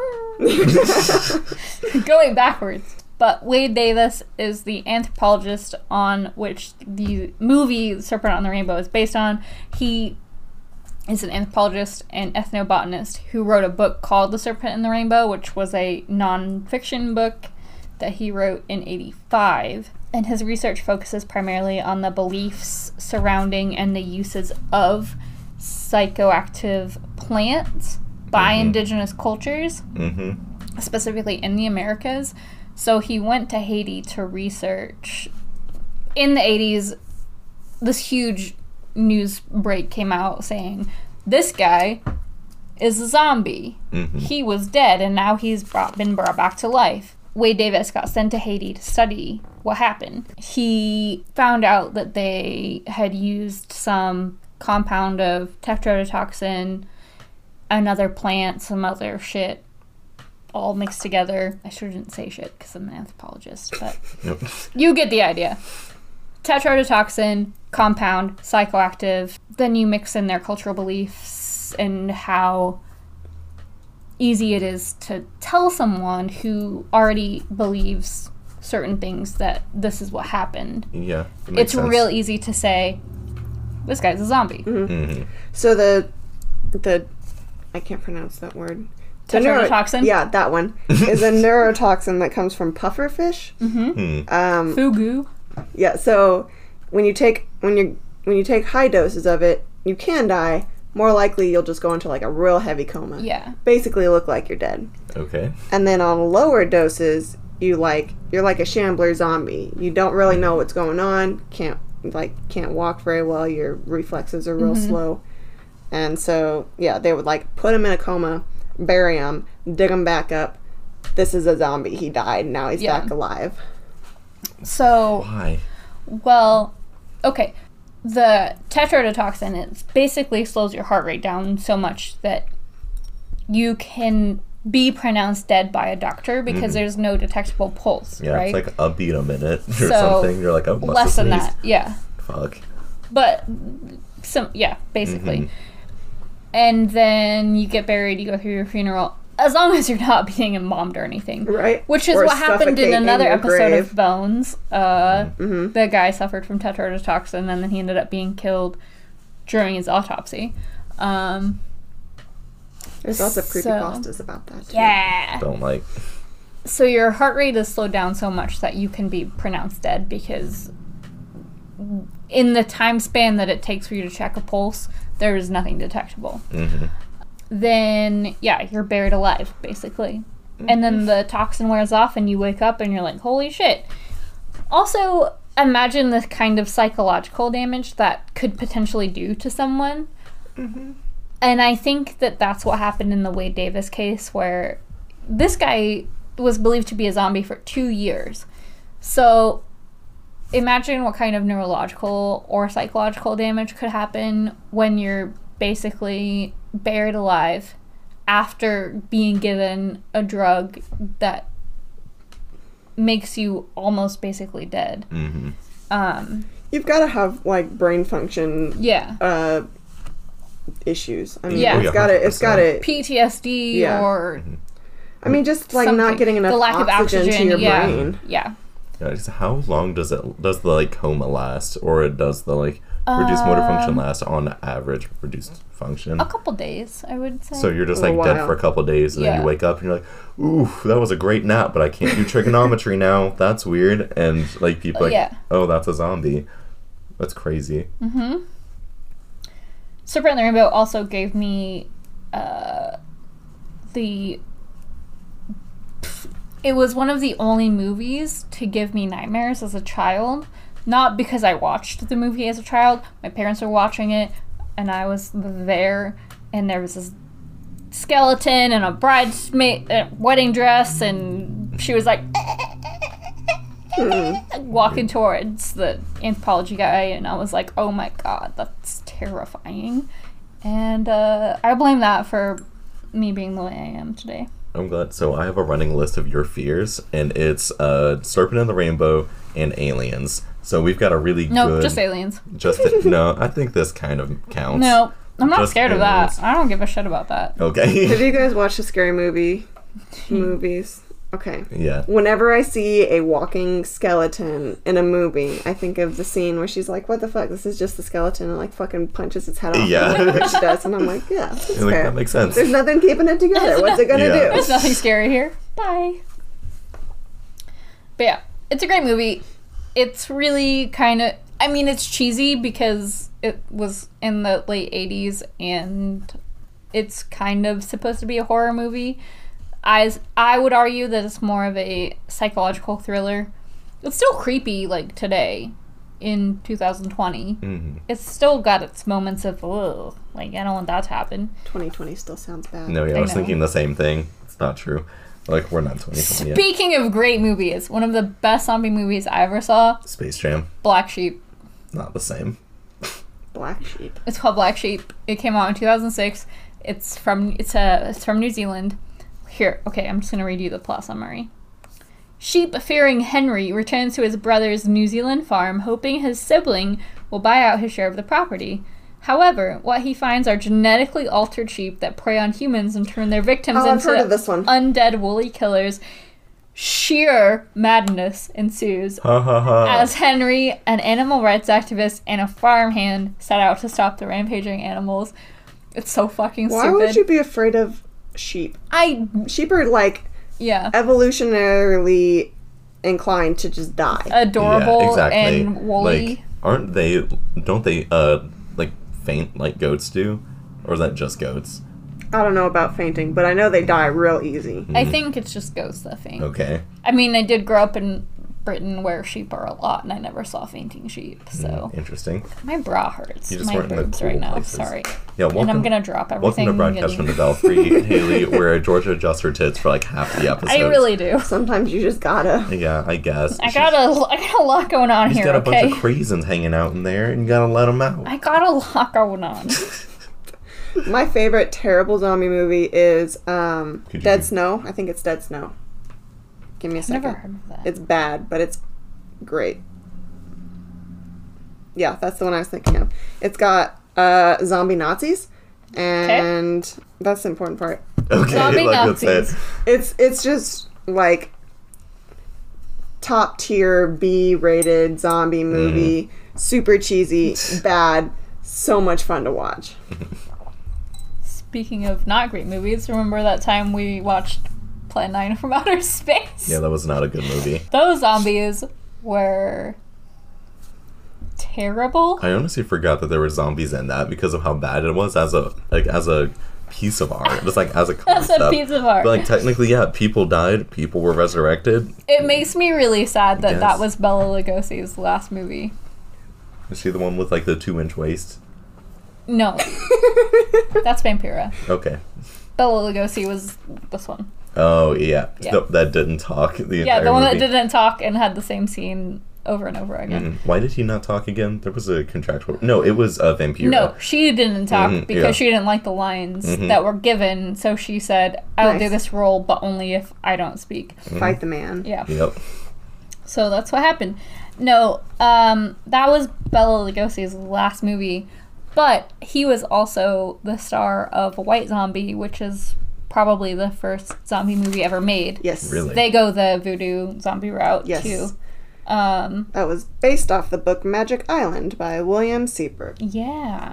Going backwards. But Wade Davis is the anthropologist on which the movie Serpent on the Rainbow is based on. He is an anthropologist and ethnobotanist who wrote a book called The Serpent and the Rainbow, which was a non-fiction book that he wrote in eighty-five. And his research focuses primarily on the beliefs surrounding and the uses of psychoactive plants by
Mhm.
indigenous cultures,
Mm-hmm.
specifically in the Americas. So he went to Haiti to research. In the eighties, this huge news break came out saying, this guy is a zombie.
Mm-hmm.
He was dead and now he's brought, been brought back to life. Wade Davis got sent to Haiti to study what happened. He found out that they had used some compound of tetrodotoxin, another plant, some other shit, all mixed together. I shouldn't say shit because I'm an anthropologist, but
Yep.
you get the idea. Tetrodotoxin, compound, psychoactive. Then you mix in their cultural beliefs and how easy it is to tell someone who already believes certain things that this is what happened.
Yeah. it makes
It's
sense.
real easy to say, this guy's a zombie.
Mm-hmm.
So the the I can't pronounce that word. The neuro-
Tetrodotoxin?
yeah, that one is a neurotoxin that comes from pufferfish.
Hmm.
Um,
Fugu.
yeah, so when you take when you when you take high doses of it, you can die. More likely, you'll just go into like a real heavy coma.
Yeah.
Basically, look like you're dead.
Okay.
And then on lower doses, you like you're like a shambler zombie. You don't really know what's going on. Can't like can't walk very well. Your reflexes are real slow. And so yeah, they would like put him in a coma, bury him, dig him back up. This is a zombie. He died. Now he's
Yeah.
back alive.
So,
Why?
well, okay. The tetrodotoxin, it basically slows your heart rate down so much that you can be pronounced dead by a doctor because there's no detectable pulse,
Yeah,
right?
it's like a beat a minute or
So,
something. You're like, oh, must
Less
have
than
sneezed.
that, yeah.
Fuck.
But, some, yeah, basically.
Mhm.
And then you get buried, you go through your funeral, as long as you're not being embalmed or anything.
Right?
Which is
Or
what happened
suffocate
in another
your
episode
grave.
of Bones. Uh,
Mhm.
The guy suffered from tetrodotoxin, and then he ended up being killed during his autopsy. Um,
There's lots of
So-
creepypastas about that, too.
Yeah.
Don't like.
So your heart rate is slowed down so much that you can be pronounced dead because in the time span that it takes for you to check a pulse, there is nothing detectable.
Mm-hmm.
Then, yeah, you're buried alive, basically. And then the toxin wears off and you wake up and you're like, holy shit. Also, imagine the kind of psychological damage that could potentially do to someone.
Mm-hmm.
And I think that that's what happened in the Wade Davis case, where this guy was believed to be a zombie for two years. So imagine what kind of neurological or psychological damage could happen when you're basically buried alive after being given a drug that makes you almost basically dead.
Mm-hmm.
Um,
You've got to have, like, brain function
yeah.
uh, issues. I mean,
Yeah.
it's got to, it's got to,
P T S D
Yeah.
or
I mean, just, like,
something.
not getting enough
the lack
oxygen,
of oxygen
to your
yeah.
brain.
Yeah.
Yeah, just how long does it does the like coma last, or does the like reduced motor function last on average? Reduced function.
A couple days, I would say.
So you're just
A
like dead
while.
for a couple of days, and then
Yeah.
you wake up and you're like, "Ooh, that was a great nap, but I can't do trigonometry now. That's weird." And like people, like,
Yeah.
"Oh, that's a zombie." That's crazy.
Mm-hmm. Serpent and the Rainbow also gave me uh, the. It was one of the only movies to give me nightmares as a child. Not because I watched the movie as a child. My parents were watching it, and I was there, and there was this skeleton in a bridesmaid uh, wedding dress, and she was like walking towards the anthropology guy, and I was like, oh my god, that's terrifying. And uh, I blame that for me being the way I am today.
I'm glad. So I have a running list of your fears, and it's uh, Serpent and the Rainbow and aliens. So we've got a really
No,
good.
just aliens.
Just no, I think this kind of counts.
No, I'm not
Just
scared
aliens.
of that. I don't give a shit about that.
Have
Okay.
you guys watched the Scary Movie movies? Okay.
Yeah.
Whenever I see a walking skeleton in a movie, I think of the scene where she's like, what the fuck, this is just the skeleton, and like fucking punches its head off.
Yeah.
Or whatever she does, and I'm like, yeah, that's
You're like,
fair.
that makes sense.
There's nothing keeping it together. What's it gonna
Yeah.
do?
There's nothing scary here. Bye. But yeah, it's a great movie. It's really kind of, I mean, it's cheesy because it was in the late eighties and it's kind of supposed to be a horror movie. I, I would argue that it's more of a psychological thriller. It's still creepy, like, today in two thousand twenty.
Mm-hmm.
It's still got its moments of, ugh, like, I don't want that to happen.
twenty twenty still sounds bad.
No, yeah, I
I
was
know.
thinking the same thing. It's not true. Like, we're not twenty twenty yet.
Speaking of great movies, one of the best zombie movies I ever saw,
Space Jam,
Black Sheep.
not the same.
Black Sheep.
It's called Black Sheep. It came out in two thousand six. It's from it's a it's from New Zealand. Here, okay, I'm just gonna read you the plot summary. Sheep-fearing Henry returns to his brother's New Zealand farm, hoping his sibling will buy out his share of the property. However, what he finds are genetically altered sheep that prey on humans and turn their victims
Oh, I've
into
heard of this one.
undead woolly killers. Sheer madness ensues
Ha ha ha.
as Henry, an animal rights activist, and a farmhand set out to stop the rampaging animals. It's so fucking
Why
stupid.
would you be afraid of sheep?
I
Sheep are like
yeah,
evolutionarily inclined to just die.
adorable
Yeah, exactly.
and woolly.
Like, aren't they? Don't they? Uh, like faint like goats do, or is that just goats?
I don't know about fainting, but I know they die real easy.
I think it's just ghosts that faint.
Okay.
I mean, I did grow up in Britain where sheep are a lot, and I never saw fainting sheep. So
Interesting.
my bra hurts.
You just
My
weren't in the
boobs
cool
right now.
places.
Sorry.
Yeah. Welcome.
And I'm gonna drop
Welcome
everything.
to Broadcast from the Belfry, Haley, where Georgia adjusts her tits for like half the episodes.
I really do.
Sometimes you just gotta.
Yeah, I guess.
I got a, I got a lot going on
She's
here.
got a
Okay.
bunch of craisins hanging out in there, and you gotta let them out.
I got a lot going on.
My favorite terrible zombie movie is um,
Could you
Dead
do-
Snow. I think it's Dead Snow. Give me a
I've
second.
never heard of that.
It's bad, but it's great. Yeah, that's the one I was thinking of. It's got uh, zombie Nazis, and that's the important part.
Okay,
Zombie
like that's
Nazis.
it.
It's it's just like top tier B rated zombie movie, super cheesy, bad, so much fun to watch.
speaking of not great movies, remember that time we watched Plan nine from Outer Space?
Yeah, that was not a good movie.
Those zombies were terrible.
I honestly forgot that there were zombies in that because of how bad it was as a like as a piece of art. Just like as a
That's
concept.
a piece of art.
But like technically, yeah, people died, people were resurrected.
It makes me really sad that
Yes.
that was Bela Lugosi's last movie.
Is she the one with like the two inch waist?
No. That's Vampira.
Okay.
Bela Lugosi was this one.
Oh yeah,
Yeah.
The- that didn't talk the
Yeah,
entire
the one
movie.
that didn't talk and had the same scene over and over again.
Mhm. Why did he not talk again? There was a contractual. No, it was a uh, Vampira.
No, she didn't talk
Mhm,
because
yeah.
she didn't like the lines
Mhm.
that were given. So she said, "I'll do
Nice.
this role, but only if I don't speak."
Fight the man.
Yeah.
Yep.
So that's what happened. No, um, that was Bela Lugosi's last movie, but he was also the star of White Zombie, which is probably the first zombie movie ever made.
Yes.
Really?
They go the voodoo zombie route
Yes.
too. Um,
That was based off the book Magic Island by William Seabrook.
yeah.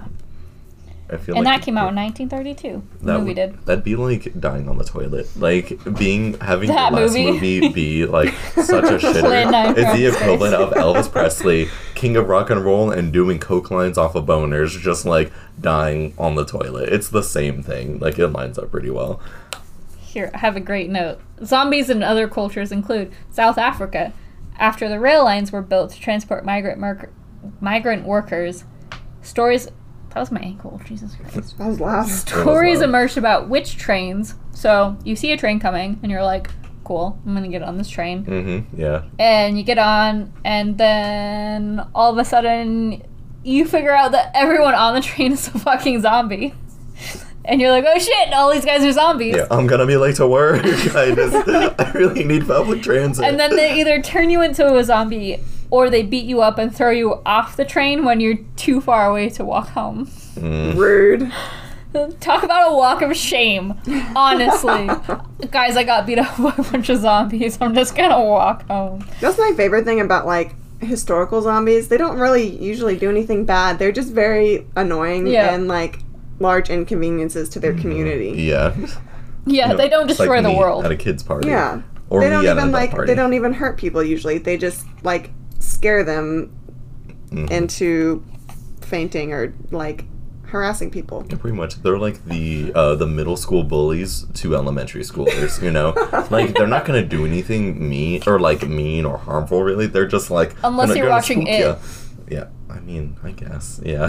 I feel
And
like
that came out in nineteen thirty-two. The
that
movie
would,
did.
That'd be like dying on the toilet. Like being having
That
your last
movie.
movie be like such a
Plan nine
shitter. It's the
from
equivalent of Elvis Presley, king of rock and roll, and doing coke lines off of boners, just like dying on the toilet. It's the same thing. Like it lines up pretty well.
Here, I have a great note. Zombies in other cultures include South Africa. After the rail lines were built to transport migrant merc- migrant workers, stories... That was my ankle. Jesus Christ.
That was loud.
Stories
loud.
emerged about which trains. So, you see a train coming, and you're like, cool, I'm gonna get on this train.
Mm-hmm. Yeah.
And you get on, and then all of a sudden, you figure out that everyone on the train is a fucking zombie. And you're like, oh shit, all these guys are zombies.
Yeah. I'm gonna be late to work. I just, I really need public transit.
And then they either turn you into a zombie or they beat you up and throw you off the train when you're too far away to walk home.
Mm.
Rude.
Talk about a walk of shame, honestly. Guys, I got beat up by a bunch of zombies. I'm just gonna walk home.
That's my favorite thing about like historical zombies. They don't really usually do anything bad. They're just very annoying
Yeah.
and like large inconveniences to their community.
Yeah.
Yeah,
You know,
they don't
it's like
destroy the
me
world.
at a kid's party.
Yeah.
Or
they
me
don't
at an
even
adult
like
party.
they don't even hurt people usually. They just like scare them
Mhm.
into fainting or like harassing people.
Yeah, pretty much. They're like the uh, the middle school bullies to elementary schoolers, you know? Like, they're not going to do anything mean or, like, mean or harmful, really. They're just, like...
Unless
gonna-
you're
gonna
watching
spook
It.
ya. Yeah, I mean, I guess. Yeah.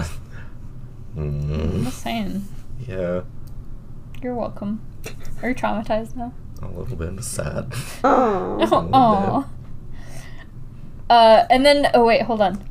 I'm
Mm,
just saying.
yeah,
You're welcome. Are you traumatized now?
a little bit sad.
Oh.
little
Oh. Uh, and then, oh wait, hold on.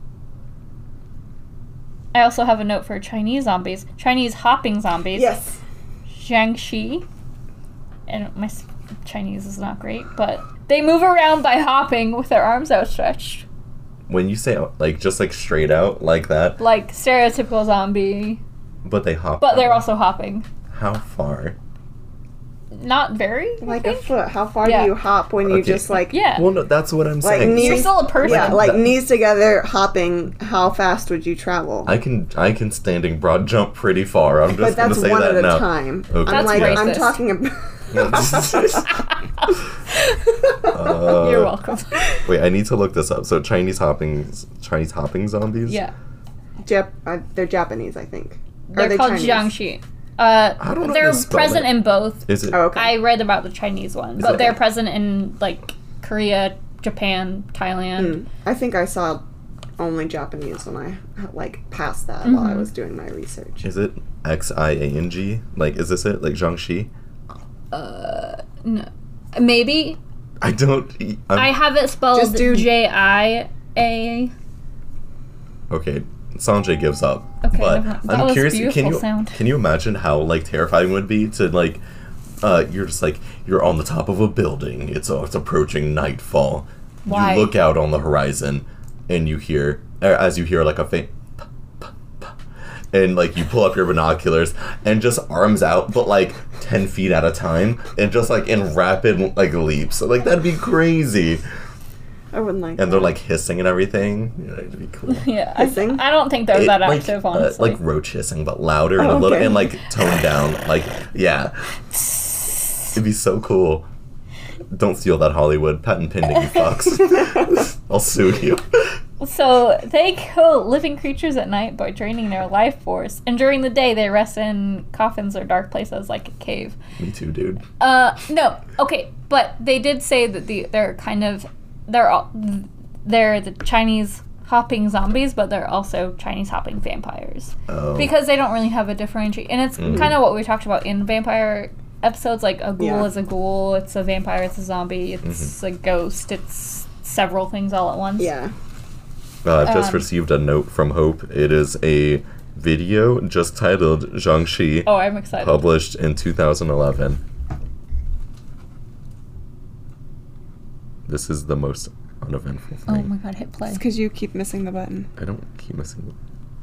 I also have a note for Chinese zombies. Chinese hopping zombies.
Yes.
Jiangxi. And my s- Chinese is not great, but they move around by hopping with their arms outstretched.
When you say, like, just, like, straight out like that,
Like stereotypical zombie,
but they hop...
but they're also hopping.
How far?
Not very. I
Like a
think.
foot. How far
Yeah.
do you hop when you
Okay.
just like
Yeah.
Well, no, that's what I'm
Like,
saying.
knees-
You're still a person.
yeah, like
That-
knees together hopping? How fast would you travel?
I can I can standing broad jump pretty far. I'm just
but
gonna
that's
say
one
that
at a
now.
time.
Okay.
I'm
That's
like I'm
racist.
talking about.
Uh,
You're welcome.
Wait, I need to look this up. So Chinese hopping Chinese hopping zombies?
Yeah.
Jap- uh, they're Japanese, I think. Or
They're
are they
called
Chinese?
Jiangxi. Uh,
I don't know how
they're
to spell
present
it.
in both.
Is it?
Oh, okay.
I read about the Chinese one, but
it-
they're present in like Korea, Japan, Thailand.
Mm. I think I saw only Japanese when I like passed that while I
Mhm.
was doing my research.
Is it X I A N G? Like, is this it? Like Jiangxi?
Uh, no, maybe
I don't. I'm,
I have it spelled
Just do-
J I A.
okay, Sanjay gives up.
Okay,
but
never mind. That
I'm
was
curious. Can
beautiful
you
sound.
can you imagine how like terrifying it would be to like, uh, you're just like you're on the top of a building. It's uh, it's approaching nightfall.
Why?
You look out on the horizon, and you hear er, as you hear like a faint. And like you pull up your binoculars and just arms out, but like ten feet at a time, and just like in rapid like leaps. So, like that'd be crazy.
I wouldn't like
and
that.
they're like hissing and everything. You know, it'd be cool.
Yeah, I,
Hissing?
I don't think they're
It-
that
like,
active,
uh,
honestly.
like roach hissing, but louder and
Oh,
a little
okay.
and like toned down. Like yeah, it'd be so cool. Don't steal that, Hollywood. Patent pending, you fucks. I'll sue you.
So they kill living creatures at night by draining their life force, and during the day they rest in coffins or dark places like a cave.
Me too, dude.
Uh, no, okay, but they did say that the they're kind of they're all they're the Chinese hopping zombies, but they're also Chinese hopping vampires
Oh.
because they don't really have a differentiation, and it's
Mhm.
kind of what we talked about in vampire episodes. Like a ghoul
Yeah.
is a ghoul, it's a vampire, it's a zombie, it's
Mm-hmm.
a ghost, it's several things all at once.
Yeah.
Uh, I've just
Um,
received a note from Hope. It is a video just titled Zhangxi,
Oh, I'm excited.
published in two thousand eleven. This is the most uneventful
Oh
thing.
my god, hit play.
It's because you keep missing the button.
I don't keep missing.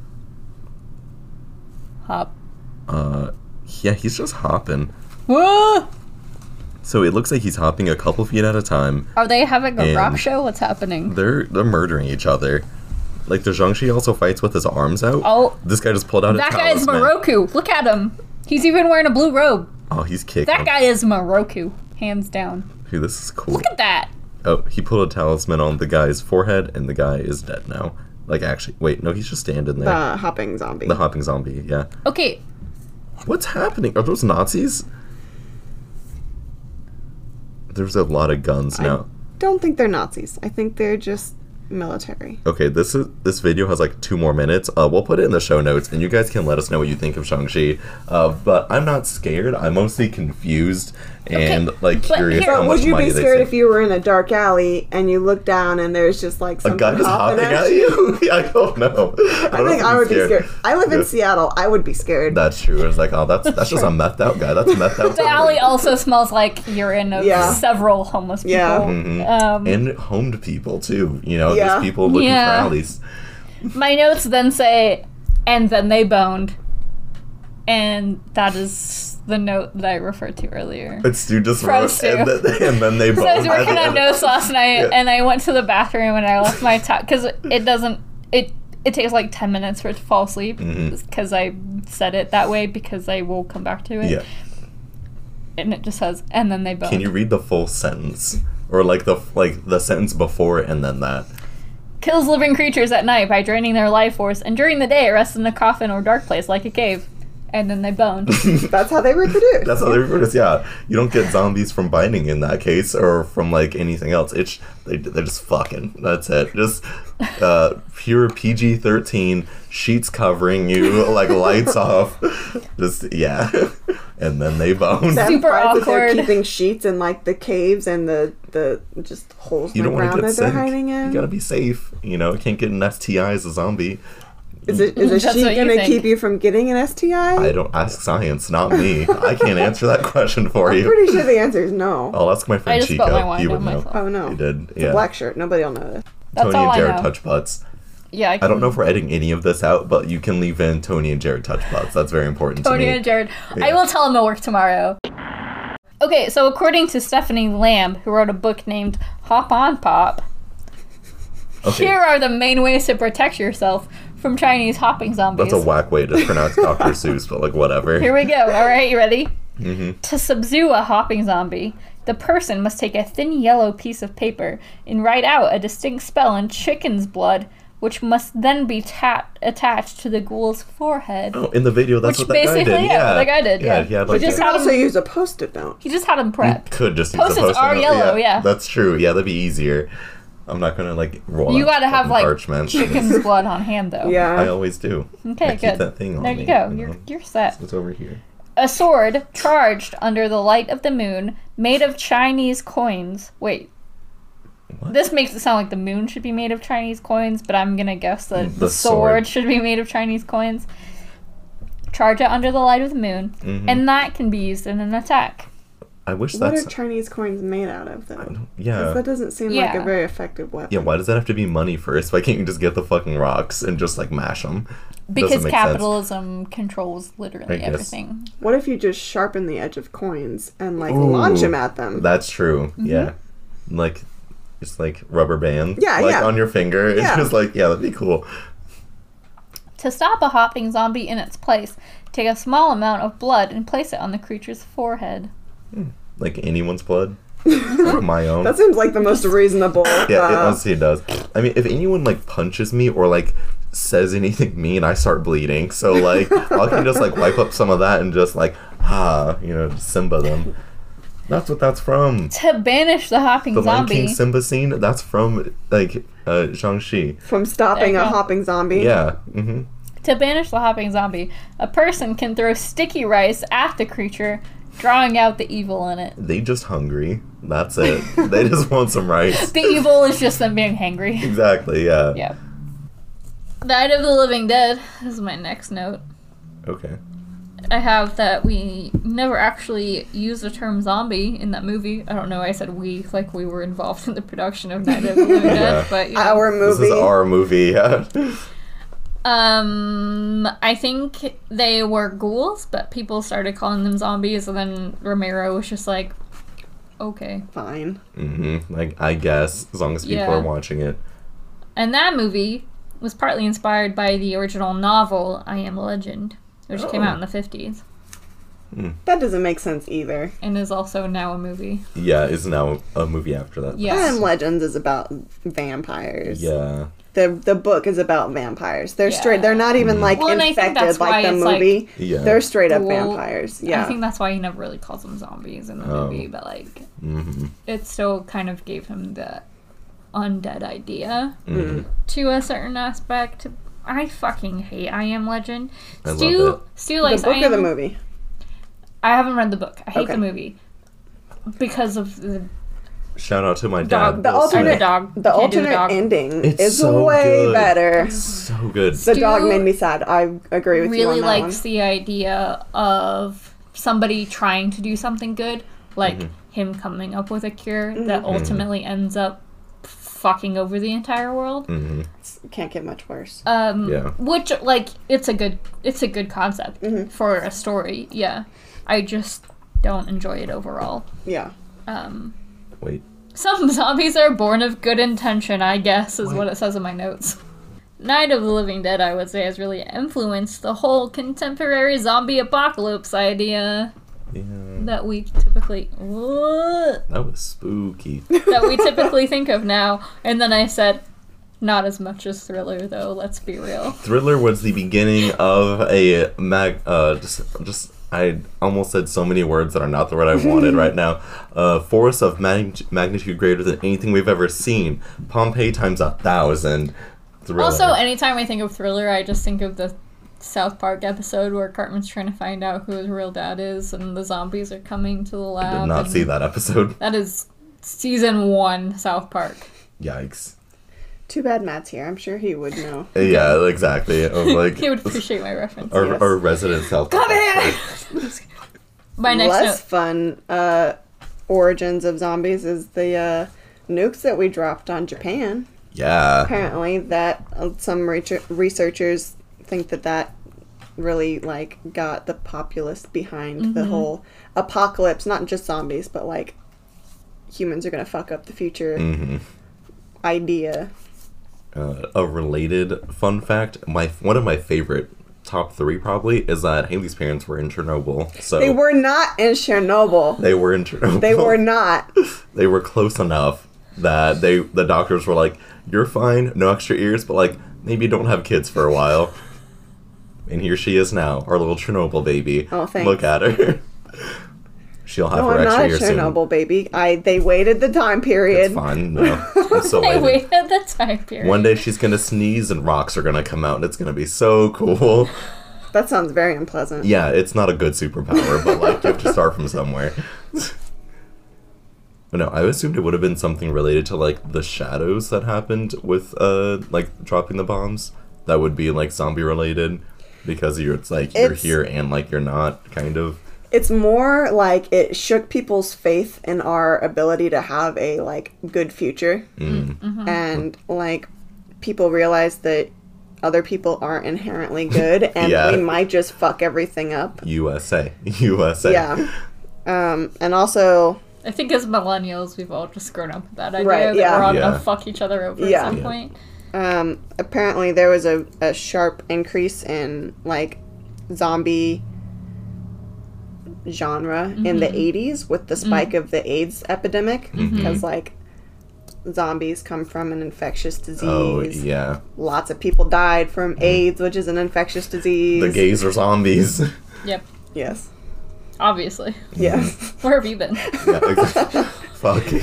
Hop.
Uh, yeah, he's just hopping.
Whoa!
So it looks like he's hopping a couple feet at a time.
Are they having a
And-
rock show? What's happening?
They're they're murdering each other. Like the Zhangxi also fights with his arms out.
Oh,
This guy just pulled out
that
a
guy is
talisman.
Moroku. Look at him. He's even wearing a blue robe.
Oh, he's kicking.
That guy is Moroku, hands down.
Dude, this is cool.
Look at that.
Oh, he pulled a talisman on the guy's forehead, and the guy is dead now. Like, actually, wait, no, he's just standing there.
The hopping zombie.
The hopping zombie, yeah.
Okay,
What's happening? Are those Nazis? There's a lot of guns
I-
now.
Don't think they're Nazis. I think they're just military.
Okay, this is this video has like two more minutes. Uh, we'll put it in the show notes, and you guys can let us know what you think of Shang-Chi. Uh, but I'm not scared. I'm mostly confused and like
but
curious
here-
how
But
much
would you
money
be
they
scared
save.
if you were in a dark alley and you look down and there's just like
A
something
guy just hopping at you? I don't know. I,
I
don't
think
know
I
if
would be scared. I live in
Yeah.
Seattle. I would be scared.
That's true. It's like, oh, that's that's just a methed out guy. That's a methed out.
the alley also smells like urine of
Yeah.
several homeless people.
Yeah.
Mhm.
Um,
And homed people too. You know,
Yeah.
just people looking
Yeah.
for alleys.
my notes then say, and then they boned. And that is the note that I referred to earlier.
It's you just
From
wrote,
Sue.
and then, and then they
So I was
boned at
working
the
on
end.
notes last night,
Yeah.
and I went to the bathroom and I left my top because it doesn't it it takes like ten minutes for it to fall asleep
Mhm.
because I said it that way because I will come back to it.
Yeah.
And it just says, and then they boned.
Can you read the full sentence, or like the like the sentence before it and then that?
Kills living creatures at night by draining their life force, and during the day it rests in a coffin or dark place like a cave. And then they boned.
That's how they reproduce.
That's how they refer to it. Yeah, you don't get zombies from biting in that case, or from like anything else. It's they they're just fucking. That's it. Just uh, pure P G thirteen, sheets covering you, like lights off. Just yeah, and then they bone.
That
Super
part that they're
awkward.
keeping sheets in like the caves and the the just holes
You
in the
don't want to
ground
get
that they're
sick.
hiding in.
You gotta be safe. You know, can't get an S T I as a zombie.
Is it is a
That's
sheet
what you
gonna
think.
keep you from getting an S T I?
I don't ask science, not me. I can't answer that question for
I'm
you.
pretty sure the answer is no.
I'll ask my friend
I just
Chico.
spilled my wine
he would
down
know.
myself.
Oh no.
He did.
It's a
Yeah.
black shirt. Nobody will know this.
That's
Tony
all
and
I
Jared
know.
touch butts.
Yeah, I,
I don't know if we're editing any of this out, but you can leave in Tony and Jared touch butts. That's very important
Tony
to me.
and Jared. I
Yeah.
will tell him to work tomorrow. Okay, so according to Stephanie Lamb, who wrote a book named Hop On Pop,
Okay,
here are the main ways to protect yourself from Chinese hopping zombies.
that's a whack way to pronounce Doctor Seuss, but like whatever.
Here we go. All right, you ready?
hmm
To subdue a hopping zombie, the person must take a thin yellow piece of paper and write out a distinct spell in chicken's blood, which must then be ta- attached to the ghoul's forehead.
Oh, in the video, that's
Which
what that guy
basically,
did.
yeah,
Yeah,
the guy did, yeah.
he had
We
like
just
a-
You
had
could also
him-
use a post-it note.
He just had him prep.
could just use
Post-its
the post-it
are
note.
yellow, yeah.
That's true. Yeah, that'd be easier. I'm not gonna like roll.
You
out
gotta have
fucking
like
parchment.
chicken's blood on hand, though.
I
Yeah.
always do.
Okay,
I keep
good.
that thing on
There
me,
you go.
you
You're
know?
you're set.
It's over here.
A sword charged under the light of the moon, made of Chinese coins. Wait.
What?
This makes it sound like the moon should be made of Chinese coins, but I'm gonna guess that the,
The
sword.
sword.
should be made of Chinese coins. Charge it under the light of the moon,
Mhm.
and that can be used in an attack.
I wish
What
that's.
are Chinese coins made out of, though? 'Cause
Yeah.
that doesn't seem like
Yeah.
a very effective weapon.
Yeah, why does that have to be money first? Why can't you just get the fucking rocks and just like mash them?
Because
make sense.
capitalism controls
I
literally
guess.
everything.
What if you just sharpen the edge of coins and like
Ooh.
launch them at them?
That's true.
Mm-hmm.
Yeah, like just like rubber band,
Yeah,
like
yeah.
on your finger. It's
Yeah.
just like, yeah, that'd be cool.
To stop a hopping zombie in its place, take a small amount of blood and place it on the creature's forehead.
Like anyone's blood, like my own.
That seems like the most reasonable.
Yeah, it
uh,
honestly does. I mean, if anyone like punches me or like says anything mean, I start bleeding. So like, I can just like wipe up some of that and just like, ah, you know, Simba them. That's what that's from.
To banish the hopping
The Lion
zombie.
King Simba scene. That's from like uh, Shang-Chi.
from stopping
There
a
you go.
hopping zombie.
Yeah. Mm-hmm.
To banish the hopping zombie, a person can throw sticky rice at the creature, drawing out the evil in it.
They just hungry. That's it. They just want some rice.
The evil is just them being hangry.
Exactly. Yeah.
Yeah. Night of the Living Dead is my next note.
Okay.
I have that we never actually used the term zombie in that movie. I don't know, I said we like we were involved in the production of Night of the Living
Yeah.
Dead, but you know.
Our movie.
This is our movie. Yeah.
Um, I think they were ghouls, but people started calling them zombies, and then Romero was just like, okay.
Fine.
Mm-hmm. Like I guess as long as people
Yeah.
are watching it.
And that movie was partly inspired by the original novel I Am Legend, which came
Oh.
out in the fifties,
That doesn't make sense either.
and is also now a movie.
Yeah, is now a movie after that.
I
Yes.
Am Legends is about vampires.
Yeah.
The the book is about vampires. They're
Yeah.
straight. They're not even like
Well, and I think
infected
that's
like
why
the
it's, like,
movie.
Yeah.
They're straight up
Ghoul.
vampires. Yeah.
I think that's why he never really calls them zombies in the
Oh.
movie, but like,
Mm-hmm.
it still kind of gave him the undead idea
Mm-hmm.
to a certain aspect. I fucking hate I Am Legend.
I love
Stu,
it.
Stu
the
likes
book
I
or the
Am-
movie?
I haven't read the book. I hate
Okay.
the movie because of the
Shout out to my
Dog.
dad.
The alternate
dog.
the
Can't do the
alternate
dog.
ending
It's
is
so
way
good.
better.
So good.
The
Stu
dog made me sad. I agree with you
really
on that
likes
one.
the idea of somebody trying to do something good, like
Mm-hmm.
him coming up with a cure that ultimately ends up fucking over the entire world.
Mm-hmm.
Can't get much worse.
Um,
Yeah.
which like it's a good it's a good concept for a story. Yeah, I just don't enjoy it overall.
Yeah.
Um,
Wait.
some zombies are born of good intention, I guess, is what it says in my notes. Night of the Living Dead, I would say, has really influenced the whole contemporary zombie apocalypse idea
Yeah.
that we typically that
That was spooky.
we typically think of now. And then I said, not as much as Thriller, though. Let's be real.
Thriller was the beginning of a mag. Uh, just, just I almost said so many words that are not the word I wanted right now. Uh, force of mag- magnitude greater than anything we've ever seen. Pompeii times a thousand. Thriller.
Also, anytime I think of Thriller, I just think of the South Park episode where Cartman's trying to find out who his real dad is, and the zombies are coming to the lab.
I did not
and
see that episode.
That is season one South Park.
Yikes.
Too bad Matt's here. I'm sure he would know.
Yeah, exactly. I was like,
He would appreciate my reference.
our,
yes.
our resident South
Come
Park
here! My next
Less
note.
fun uh, origins of zombies is the uh, nukes that we dropped on Japan.
Yeah.
Apparently, that uh, some reach- researchers think that that really like got the populace behind the whole apocalypse. Not just zombies, but like humans are gonna fuck up the future
Mm-hmm.
idea.
Uh, a related fun fact, my one of my favorite top three probably is that Haley's parents were in Chernobyl. So
They were not in Chernobyl.
they were in Chernobyl.
They were not.
They were close enough that they the doctors were like, "You're fine, no extra ears, but like maybe don't have kids for a while." And here she is now, our little Chernobyl baby.
Oh, thanks.
Look at her. She'll have
No,
her
I'm
extra
not a
ears soon.
Chernobyl baby. I they waited the time period.
It's fine. No, I'm still
I
waiting.
waited the time period.
One day she's gonna sneeze and rocks are gonna come out, and it's gonna be so cool.
That sounds very unpleasant.
Yeah, it's not a good superpower, but like you have to start from somewhere. But no, I assumed it would have been something related to like the shadows that happened with uh like dropping the bombs. That would be like zombie related because you're it's like you're
It's-
here and like you're not kind of.
It's more like it shook people's faith in our ability to have a like good future.
Mm.
And like people realized that other people aren't inherently good and
Yeah.
we might just fuck everything up.
U S A. U S A.
Yeah. Um, and also
I think as millennials, we've all just grown up with that idea
Right,
that
yeah.
we're all
Yeah.
gonna fuck each other over
Yeah.
at some
Yeah.
point.
Um, apparently there was a, a sharp increase in like zombie genre in the eighties with the spike of the AIDS epidemic because like zombies come from an infectious disease.
Oh yeah,
Lots of people died from AIDS, which is an infectious disease.
the gays are zombies.
Yep,
Yes.
obviously.
Yes.
Where have you been?
Yeah, exactly. Fucking.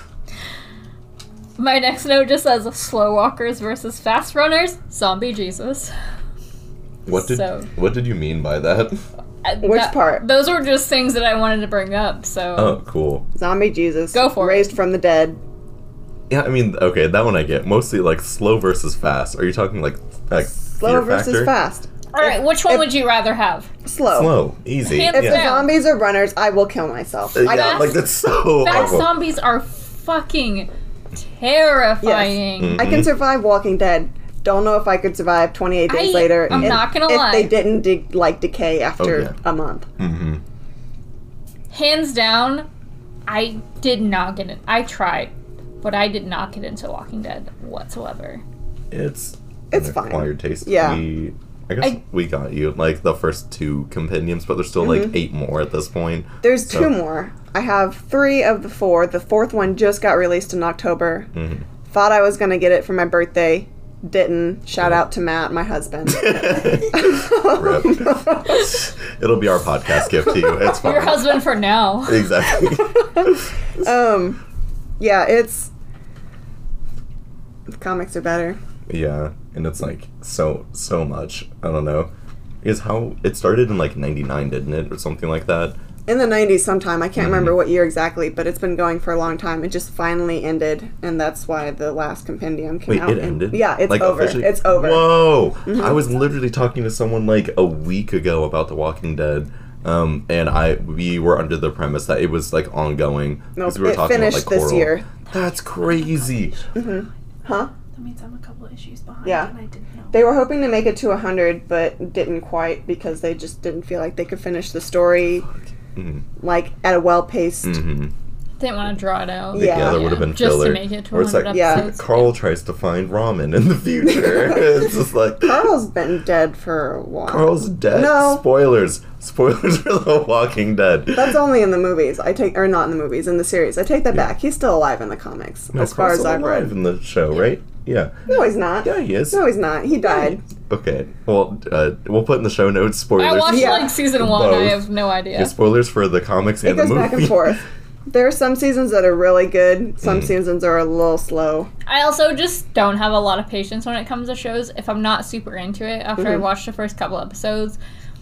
My next note just says slow walkers versus fast runners. Zombie Jesus.
What did
So-
what did you mean by that?
Uh,
Which
that-
part?
Those were just things that I wanted to bring up. So
Oh, cool.
Zombie Jesus.
Go for it.
Raised from the dead.
Yeah, I mean, okay, that one I get. Mostly like slow versus fast. Are you talking like like
Slow
fear
versus
factor?
fast.
all right, which one
if-
would you rather have?
Slow.
Slow, easy.
Hands
If
yeah.
the
down.
zombies are runners, I will kill myself.
Uh,
I
yeah,
Fast-
like that's so
Fast
awful.
zombies are fucking terrifying.
Yes.
I can survive Walking Dead. Don't know if I could survive twenty-eight days
I-
later.
I'm
if,
not gonna
if
lie.
they didn't de- like decay after
Oh, yeah.
a month.
Mm-hmm.
Hands down, I did not get it. I tried, but I did not get into Walking Dead whatsoever.
It's
It's
an
fine.
acquired taste.
Yeah.
We, I guess
I-
we got you like the first two compendiums, but there's still
Mm-hmm.
like eight more at this point.
There's
So-
two more. I have three of the four. The fourth one just got released in October.
Mhm.
Thought I was gonna get it for my birthday. Didn't. Shout out to Matt, my husband.
Rip. It'll be our podcast gift to you. It's fine.
Your husband for now.
Exactly.
um, yeah, it's. The comics are better.
Yeah, and it's like so so much. I don't know. Is how it started in like ninety-nine, didn't it, or something like that?
In the nineties sometime, I can't
Mm-hmm.
remember what year exactly, but it's been going for a long time. It just finally ended, and that's why the last compendium came
Wait,
out.
it
and-
ended?
Yeah, it's
Like,
over.
officially?
It's over.
Whoa!
Mm-hmm.
I was literally talking to someone like a week ago about The Walking Dead, um, and I we were under the premise that it was like ongoing.
Nope,
'cause we were
it
talking
finished
about, like,
this
Coral.
year.
That's crazy.
Huh?
That means I'm a couple of issues behind,
Yeah.
and I didn't know.
They were hoping to make it to one hundred, but didn't quite because they just didn't feel like they could finish the story
Mhm.
like at a well-paced.
Mm-hmm.
Didn't want to draw it out.
Yeah.
Yeah, there would have been
just
filler.
to make it to
Or it's
one
like
hundred
Yeah.
episodes.
Carl tries to find ramen in the future. It's just like
Carl's been dead for a while.
Carl's dead.
No.
Spoilers. Spoilers for The Walking Dead.
That's only in the movies. I take, or not in the movies, in the series. I take that back. He's still alive in the comics,
No,
as far
Carl's
as
still
I've
alive
read.
in the show, right? Yeah.
No, he's not.
Yeah, he is.
No, he's not. He died.
Okay. Well, uh, we'll put in the show notes spoilers.
I watched
Yeah.
like season one. I
Both.
have no idea.
Yeah, spoilers for the comics
It
and the
goes
movie.
back and forth. There are some seasons that are really good. Some
Mm.
seasons are a little slow.
I also just don't have a lot of patience when it comes to shows. If I'm not super into it after I
Mhm.
watched the first couple episodes,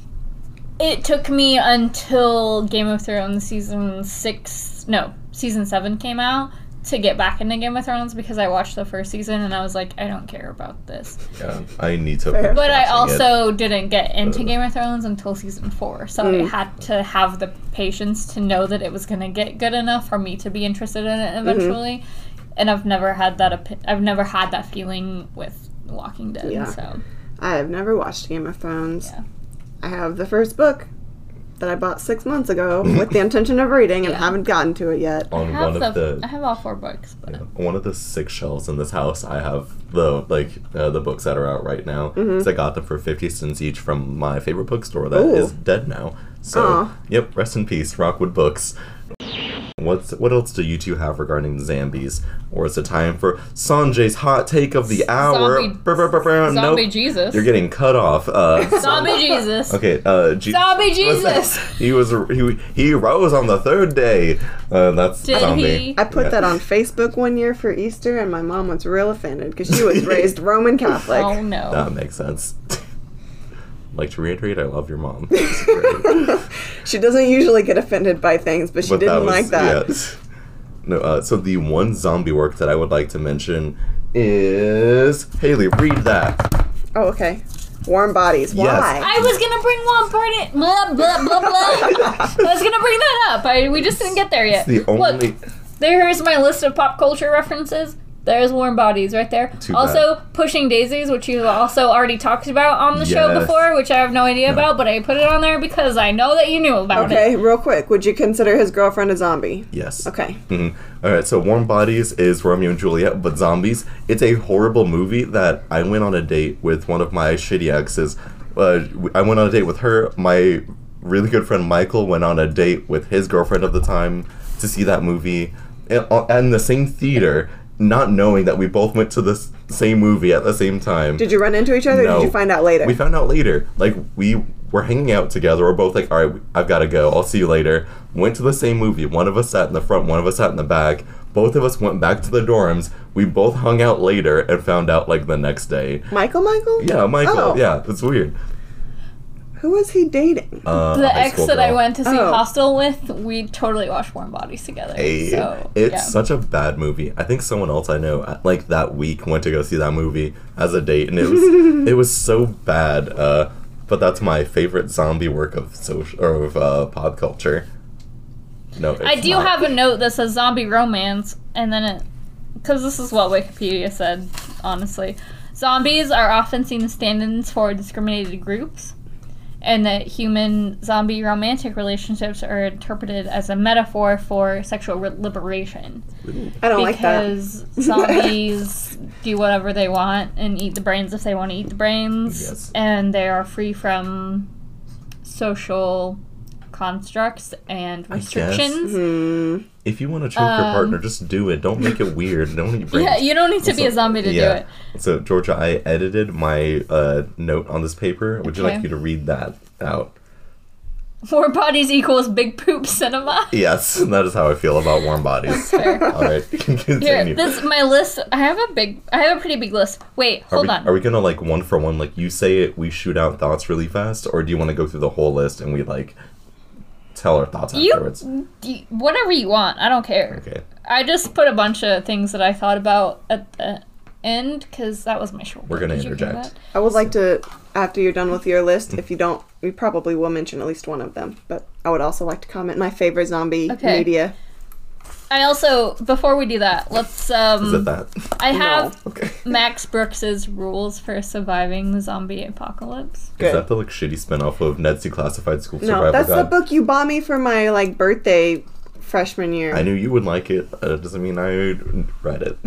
it took me until Game of Thrones season six, no, season seven came out to get back into Game of Thrones because I watched the first season and I was like, I don't care about this.
Yeah, I need to.
Fair.
finish
But I
watching it.
also didn't get into
Ugh.
Game of Thrones until season four, so I
Mm.
had to have the patience to know that it was going to get good enough for me to be interested in it
Mm-hmm.
eventually. And I've never had that. Opi- I've never had that feeling with Walking Dead.
Yeah.
So
I have never watched Game of Thrones.
Yeah.
I have the first book that I bought six months ago with the intention of reading and
Yeah.
haven't gotten to it yet.
I
On
have
one of
the,
the
I have all four books, but
one of the six shelves in this house, I have the like uh, the books that are out right now.
Mm-hmm.
'Cause I got them for fifty cents each from my favorite bookstore that
Ooh.
is dead now. So
Aw.
yep, rest in peace, Rockwood Books. What's what else do you two have regarding zombies? Or is it time for Sanjay's hot take of the hour?
Zombie-
Brr, brr, brr, brr.
Zombie
Nope.
Jesus.
You're getting cut off. Uh,
Zombie Jesus.
Okay, uh, Je-
Zombie
what's that?
Jesus.
He was he, he rose on the third day. Uh, that's
Did
zombie.
he?
I put
Yeah.
that on Facebook one year for Easter, and my mom was real offended because she was raised Roman Catholic.
Oh no.
That makes sense. Like to reiterate, I love your mom. She's great.
She doesn't usually get offended by things, but she
But
didn't
was-
like that.
yeah. No, uh, so the one zombie work that I would like to mention is Haley. Read that.
Oh, okay. Warm bodies.
Yes.
Why?
I was gonna bring one part in blah blah blah blah. I was gonna bring that up. I we just didn't get there yet.
It's the only.
Look, there's my list of pop culture references. There's Warm Bodies right there.
Too
also, Pushing Daisies, which you've also already talked about on the show
Yes.
before, which I have no idea
No.
about, but I put it on there because I know that you knew about
Okay,
it.
real quick. Would you consider his girlfriend a zombie?
Yes.
Okay.
Mhm. All right, so Warm Bodies is Romeo and Juliet, but zombies. It's a horrible movie that I went on a date with one of my shitty exes. Uh, I went on a date with her. My really good friend Michael went on a date with his girlfriend of the time to see that movie in, in the same theater, not knowing that we both went to the s- same movie at the same time.
Did you run into each other or
No.
did you find out later?
We found out later. Like, we were hanging out together. We're both like, all right, I've got to go. I'll see you later. Went to the same movie. One of us sat in the front, one of us sat in the back. Both of us went back to the dorms. We both hung out later and found out, like, the next day.
Michael Michael?
Yeah, Michael.
Oh.
Yeah, it's weird.
Who was he dating?
Uh,
The
high
ex
school
that I
girl.
went to see
Oh.
Hostel with, we totally watched Warm Bodies together.
Hey,
so,
it's
yeah.
such a bad movie. I think someone else I know, uh, like that week, went to go see that movie as a date, and it was it was so bad. Uh, but that's my favorite zombie work of social or of uh, pop culture. No, it's
I do
not.
have a note that says zombie romance, and then it, because this is what Wikipedia said, honestly. Zombies are often seen as stand-ins for discriminated groups, and that human zombie romantic relationships are interpreted as a metaphor for sexual re- liberation.
I don't like that.
Because zombies do whatever they want and eat the brains if they want to eat the brains,
Yes.
and they are free from social constructs and
I guess.
restrictions.
Hmm.
If you want to choke your
Um,
partner, just do it. Don't make it weird. Don't eat brains.
Yeah, you don't need to be a
Also-
zombie to
yeah.
do it.
So, Georgia, I edited my uh, note on this paper. Would you
Okay.
like me to read that out?
Warm bodies equals big poop cinema.
Yes, that is how I feel about warm bodies.
Fair.
All right, you can
Here,
continue.
this my list. I have a big. I have a pretty big list. Wait,
Are
hold
we,
on.
are we gonna like one for one, like you say it, we shoot out thoughts really fast, or do you want to go through the whole list and we like tell our thoughts
you,
afterwards?
you whatever you want. I don't care.
Okay.
I just put a bunch of things that I thought about at the end because that was my short.
We're gonna
Did you hear
interject.
that?
I would like to, after you're done with your list, if you don't, we probably will mention at least one of them, but I would also like to comment my favorite zombie
Okay.
media.
I also before we do that, let's um.
Is it that?
I have
Okay.
Max Brooks's rules for surviving the zombie apocalypse.
Good.
Is that the like shitty spinoff of Ned's Declassified School
No,
Survival
that's the
Guide?
book you bought me for my like birthday freshman year.
I knew you would like it. Uh, doesn't mean I read it.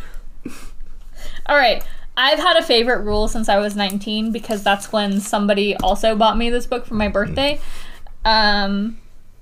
All right. I've had a favorite rule since I was nineteen because that's when somebody also bought me this book for my birthday. Um,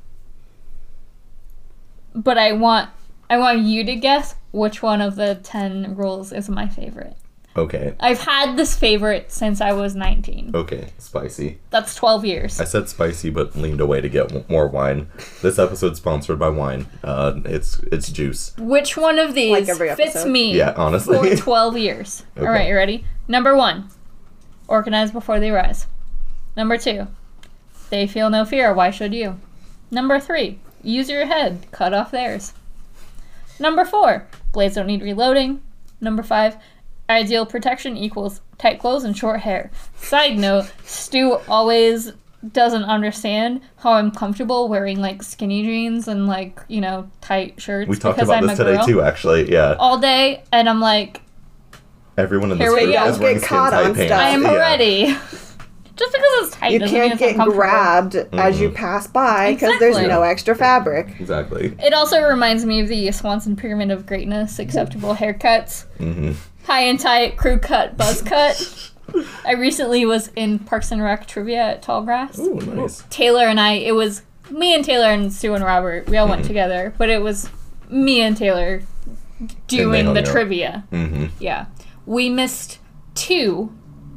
but I want I want you to guess which one of the ten rules is my favorite.
Okay.
I've had this favorite since I was nineteen.
Okay. Spicy.
That's twelve years.
I said spicy, but leaned away to get w- more wine. This episode's sponsored by wine. Uh, it's it's juice.
Which one of these
Like every
fits
episode.
me
Yeah, honestly.
for twelve years?
Okay.
All right, you ready? Number one, organize before they rise. Number two, they feel no fear. Why should you? Number three, use your head. Cut off theirs. Number four, blades don't need reloading. Number five, ideal protection equals tight clothes and short hair. Side note, Stu always doesn't understand how I'm comfortable wearing like skinny jeans and like, you know, tight shirts
We talked
because
about
I'm
this
a
today
girl
too, actually. Yeah.
all day, and I'm like,
Everyone in this
Here we
group
go.
is wearing
Get
skin
caught
tight
on
pants.
stuff.
I am
Yeah.
ready. Just because it's tight
You
doesn't mean
can't
it's
get
uncomfortable.
grabbed as you pass by because there's
Exactly.
no extra fabric.
Exactly.
It also reminds me of the Swanson Pyramid of Greatness, acceptable haircuts.
hmm
High and tight, crew cut, buzz cut. I recently was in Parks and Rec trivia at Tallgrass.
Ooh, nice.
Taylor and I, it was me and Taylor and Stu and Robert. We all went together, but it was me and Taylor doing
hung
the
out.
trivia.
hmm
Yeah. We missed two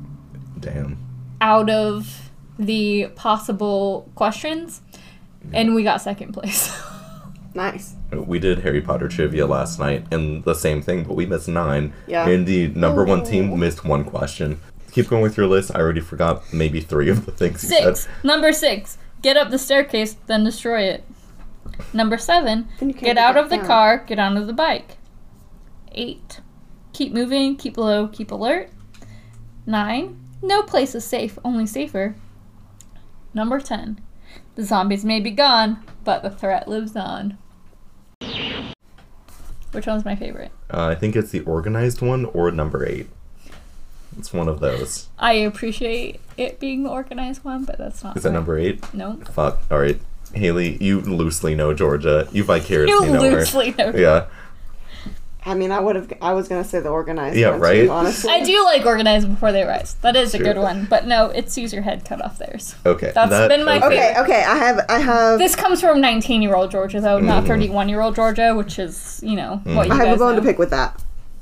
Damn.
out of the possible questions, and we got second place.
Nice.
We did Harry Potter trivia last night, and the same thing, but we missed nine.
Yeah.
And the number one team missed one question. Keep going with your list. I already forgot maybe three of the things you
Six.
said.
Number six. Get up the staircase, then destroy it. Number seven.
Then you can't
Get
get
out
back
of the
down.
car, get onto the bike. Eight. Keep moving, keep low, keep alert. Nine. No place is safe, only safer. Number ten. The zombies may be gone, but the threat lives on. Which one's my favorite?
Uh, I think it's the organized one or number eight. It's one of those.
I appreciate it being the organized one, but that's not.
Is that
right.
number eight?
No.
Fuck. All right. Haley, you loosely know Georgia. You vicariously
You
know
loosely
her.
know.
Yeah.
I mean, I would have. I was gonna say the organized.
Yeah,
one
right?
Too, honestly,
I do like organized before they rise. That is a
Sure.
good one. But no, it's use your head, cut off theirs.
Okay.
That's
that-
been my
okay.
Okay, okay. I have. I have.
This comes from nineteen-year-old Georgia, though, not
Mhm.
thirty-one-year-old Georgia, which is, you know, what you
I have
guys
a bone
know.
to pick with that.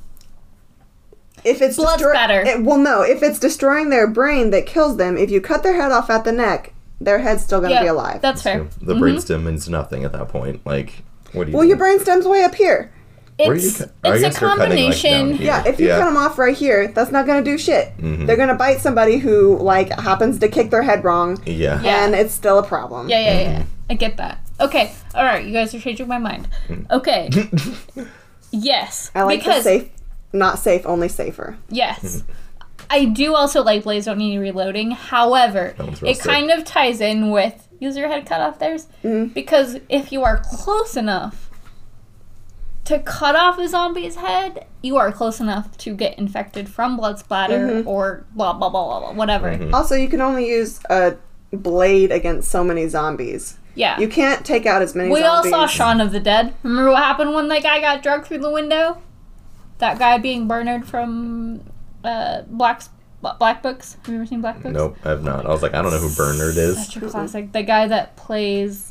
If it's
Blood's
destroy-
better.
It, well, no. If it's destroying their brain that kills them, if you cut their head off at the neck, their head's still gonna
Yeah,
be alive.
that's fair.
The
Mhm.
brainstem means nothing at that point. Like, what do you
well,
do?
your brainstem's way up here.
Where you
It's,
cut- I
it's a
guess you're cutting, like,
combination.
down here.
Yeah, if you
Yeah.
cut them off right here, that's not gonna do shit.
Mhm.
They're gonna bite somebody who like happens to kick their head wrong,
Yeah.
Yeah.
and it's still a problem.
Yeah, yeah,
Mm-hmm.
yeah. I get that. Okay, all right, you guys are changing my mind.
Mm.
Okay. Yes.
I like
because
the safe, not safe, only safer.
Yes. I do also like Blaze Don't Need Reloading. However,
That one's real
it
sick.
kind of ties in with use your head cut off theirs.
Mhm.
Because if you are close enough to cut off a zombie's head, you are close enough to get infected from blood splatter
Mhm.
or blah, blah, blah, blah, blah, whatever.
Mhm.
Also, you can only use a blade against so many zombies.
Yeah.
You can't take out as many
We all
zombies.
saw Shaun of the Dead. Remember what happened when that guy got drugged through the window? That guy being Bernard from uh, Black's, Black Books. Have you ever seen Black Books?
Nope, I have not. I was like, I don't know who Bernard is.
Such a classic. The guy that plays...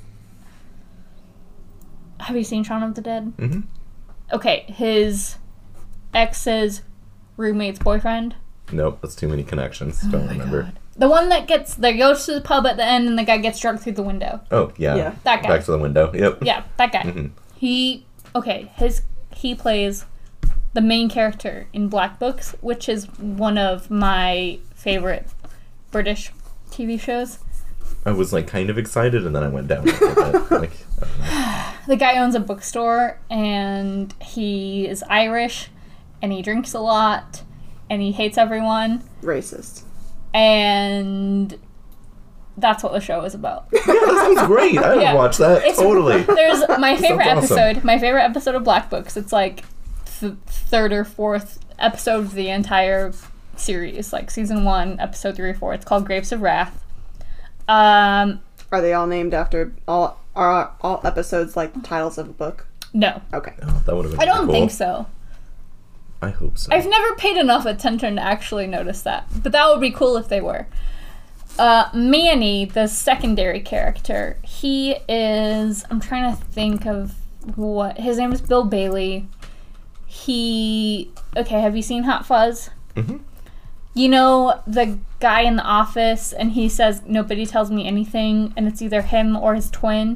Have you seen Shaun of the Dead?
Mm-hmm.
Okay, his ex's roommate's boyfriend.
Nope, that's too many connections. Don't remember.
God. The one that gets... They goes to the pub at the end and the guy gets drugged through the window.
Oh, yeah.
Yeah.
That guy.
Back to the window. Yep.
Yeah, that guy.
Mhm.
He okay, his he plays the main character in Black Books, which is one of my favorite British T V shows.
I was like kind of excited, and then I went down. A little bit. Like, I don't know.
The guy owns a bookstore and he is Irish and he drinks a lot and he hates everyone
Racist.
and that's what the show is about.
yeah, that sounds great. I would
Yeah.
watch that
It's-
totally.
There's my favorite
Sounds awesome.
episode. My favorite episode of Black Books. It's like th- third or fourth episode of the entire series, like season one, episode three or four. It's called Grapes of Wrath. Um,
Are they all named after all? Are all episodes like titles of a book?
no,
Okay.
Oh, that would have been
I don't
cool.
think so.
I hope so.
I've never paid enough attention to actually notice that, but that would be cool if they were. Uh, Manny, the secondary character, he is. I'm trying to think of what his name is. Bill Bailey. He. Okay, have you seen Hot Fuzz?
Mm-hmm.
You know the guy in the office, and he says nobody tells me anything, and it's either him or his twin.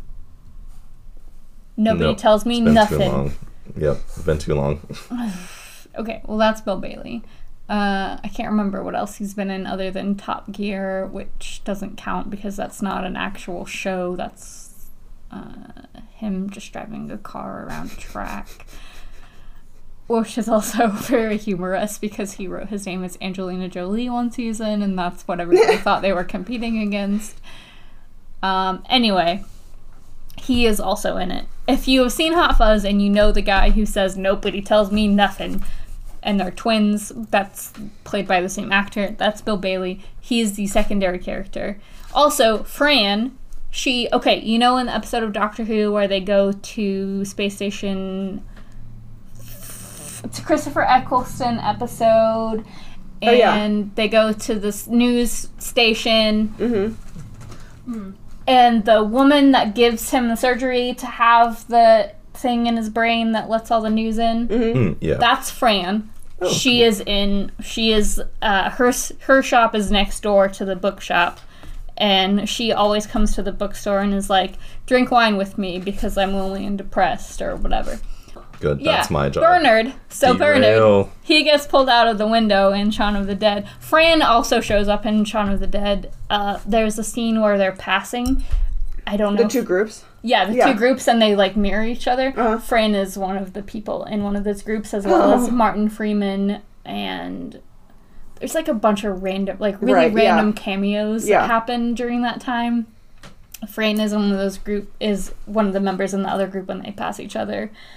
Nobody
Nope.
tells me
It's been
nothing.
Too long. Yep, it's been too long.
Okay, well that's Bill Bailey. Uh, I can't remember what else he's been in other than Top Gear, which doesn't count because that's not an actual show. That's uh, him just driving a car around a track. Which is also very humorous because he wrote his name as Angelina Jolie one season, and that's what everybody thought they were competing against. Um, anyway, he is also in it. If you have seen Hot Fuzz and you know the guy who says nobody tells me nothing, and they're twins, that's played by the same actor, that's Bill Bailey. He is the secondary character. Also, Fran, she, okay, you know in the episode of Doctor Who where they go to Space Station, it's a Christopher Eccleston episode, and
Oh, yeah.
they go to this news station,
Mm-hmm.
and the woman that gives him the surgery to have the thing in his brain that lets all the news in,
Mm-hmm.
Mm, yeah.
that's Fran.
Oh,
she is in, she is, uh, her, her shop is next door to the bookshop, and she always comes to the bookstore and is like, drink wine with me because I'm lonely and depressed, or whatever.
Good.
Yeah,
That's my job.
Bernard. So Bernard,
Derail.
he gets pulled out of the window in Shaun of the Dead. Fran also shows up in Shaun of the Dead. Uh, there's a scene where they're passing. I don't know.
The
if-
two groups.
Yeah, the
Yeah.
two groups, and they like mirror each other.
Uh-huh.
Fran is one of the people in one of those groups, as well as
Oh.
Martin Freeman, and there's like a bunch of random, like really
Right, yeah.
random cameos
Yeah.
that happen during that time. Fran is one of those group is one of the members in the other group when they pass each other.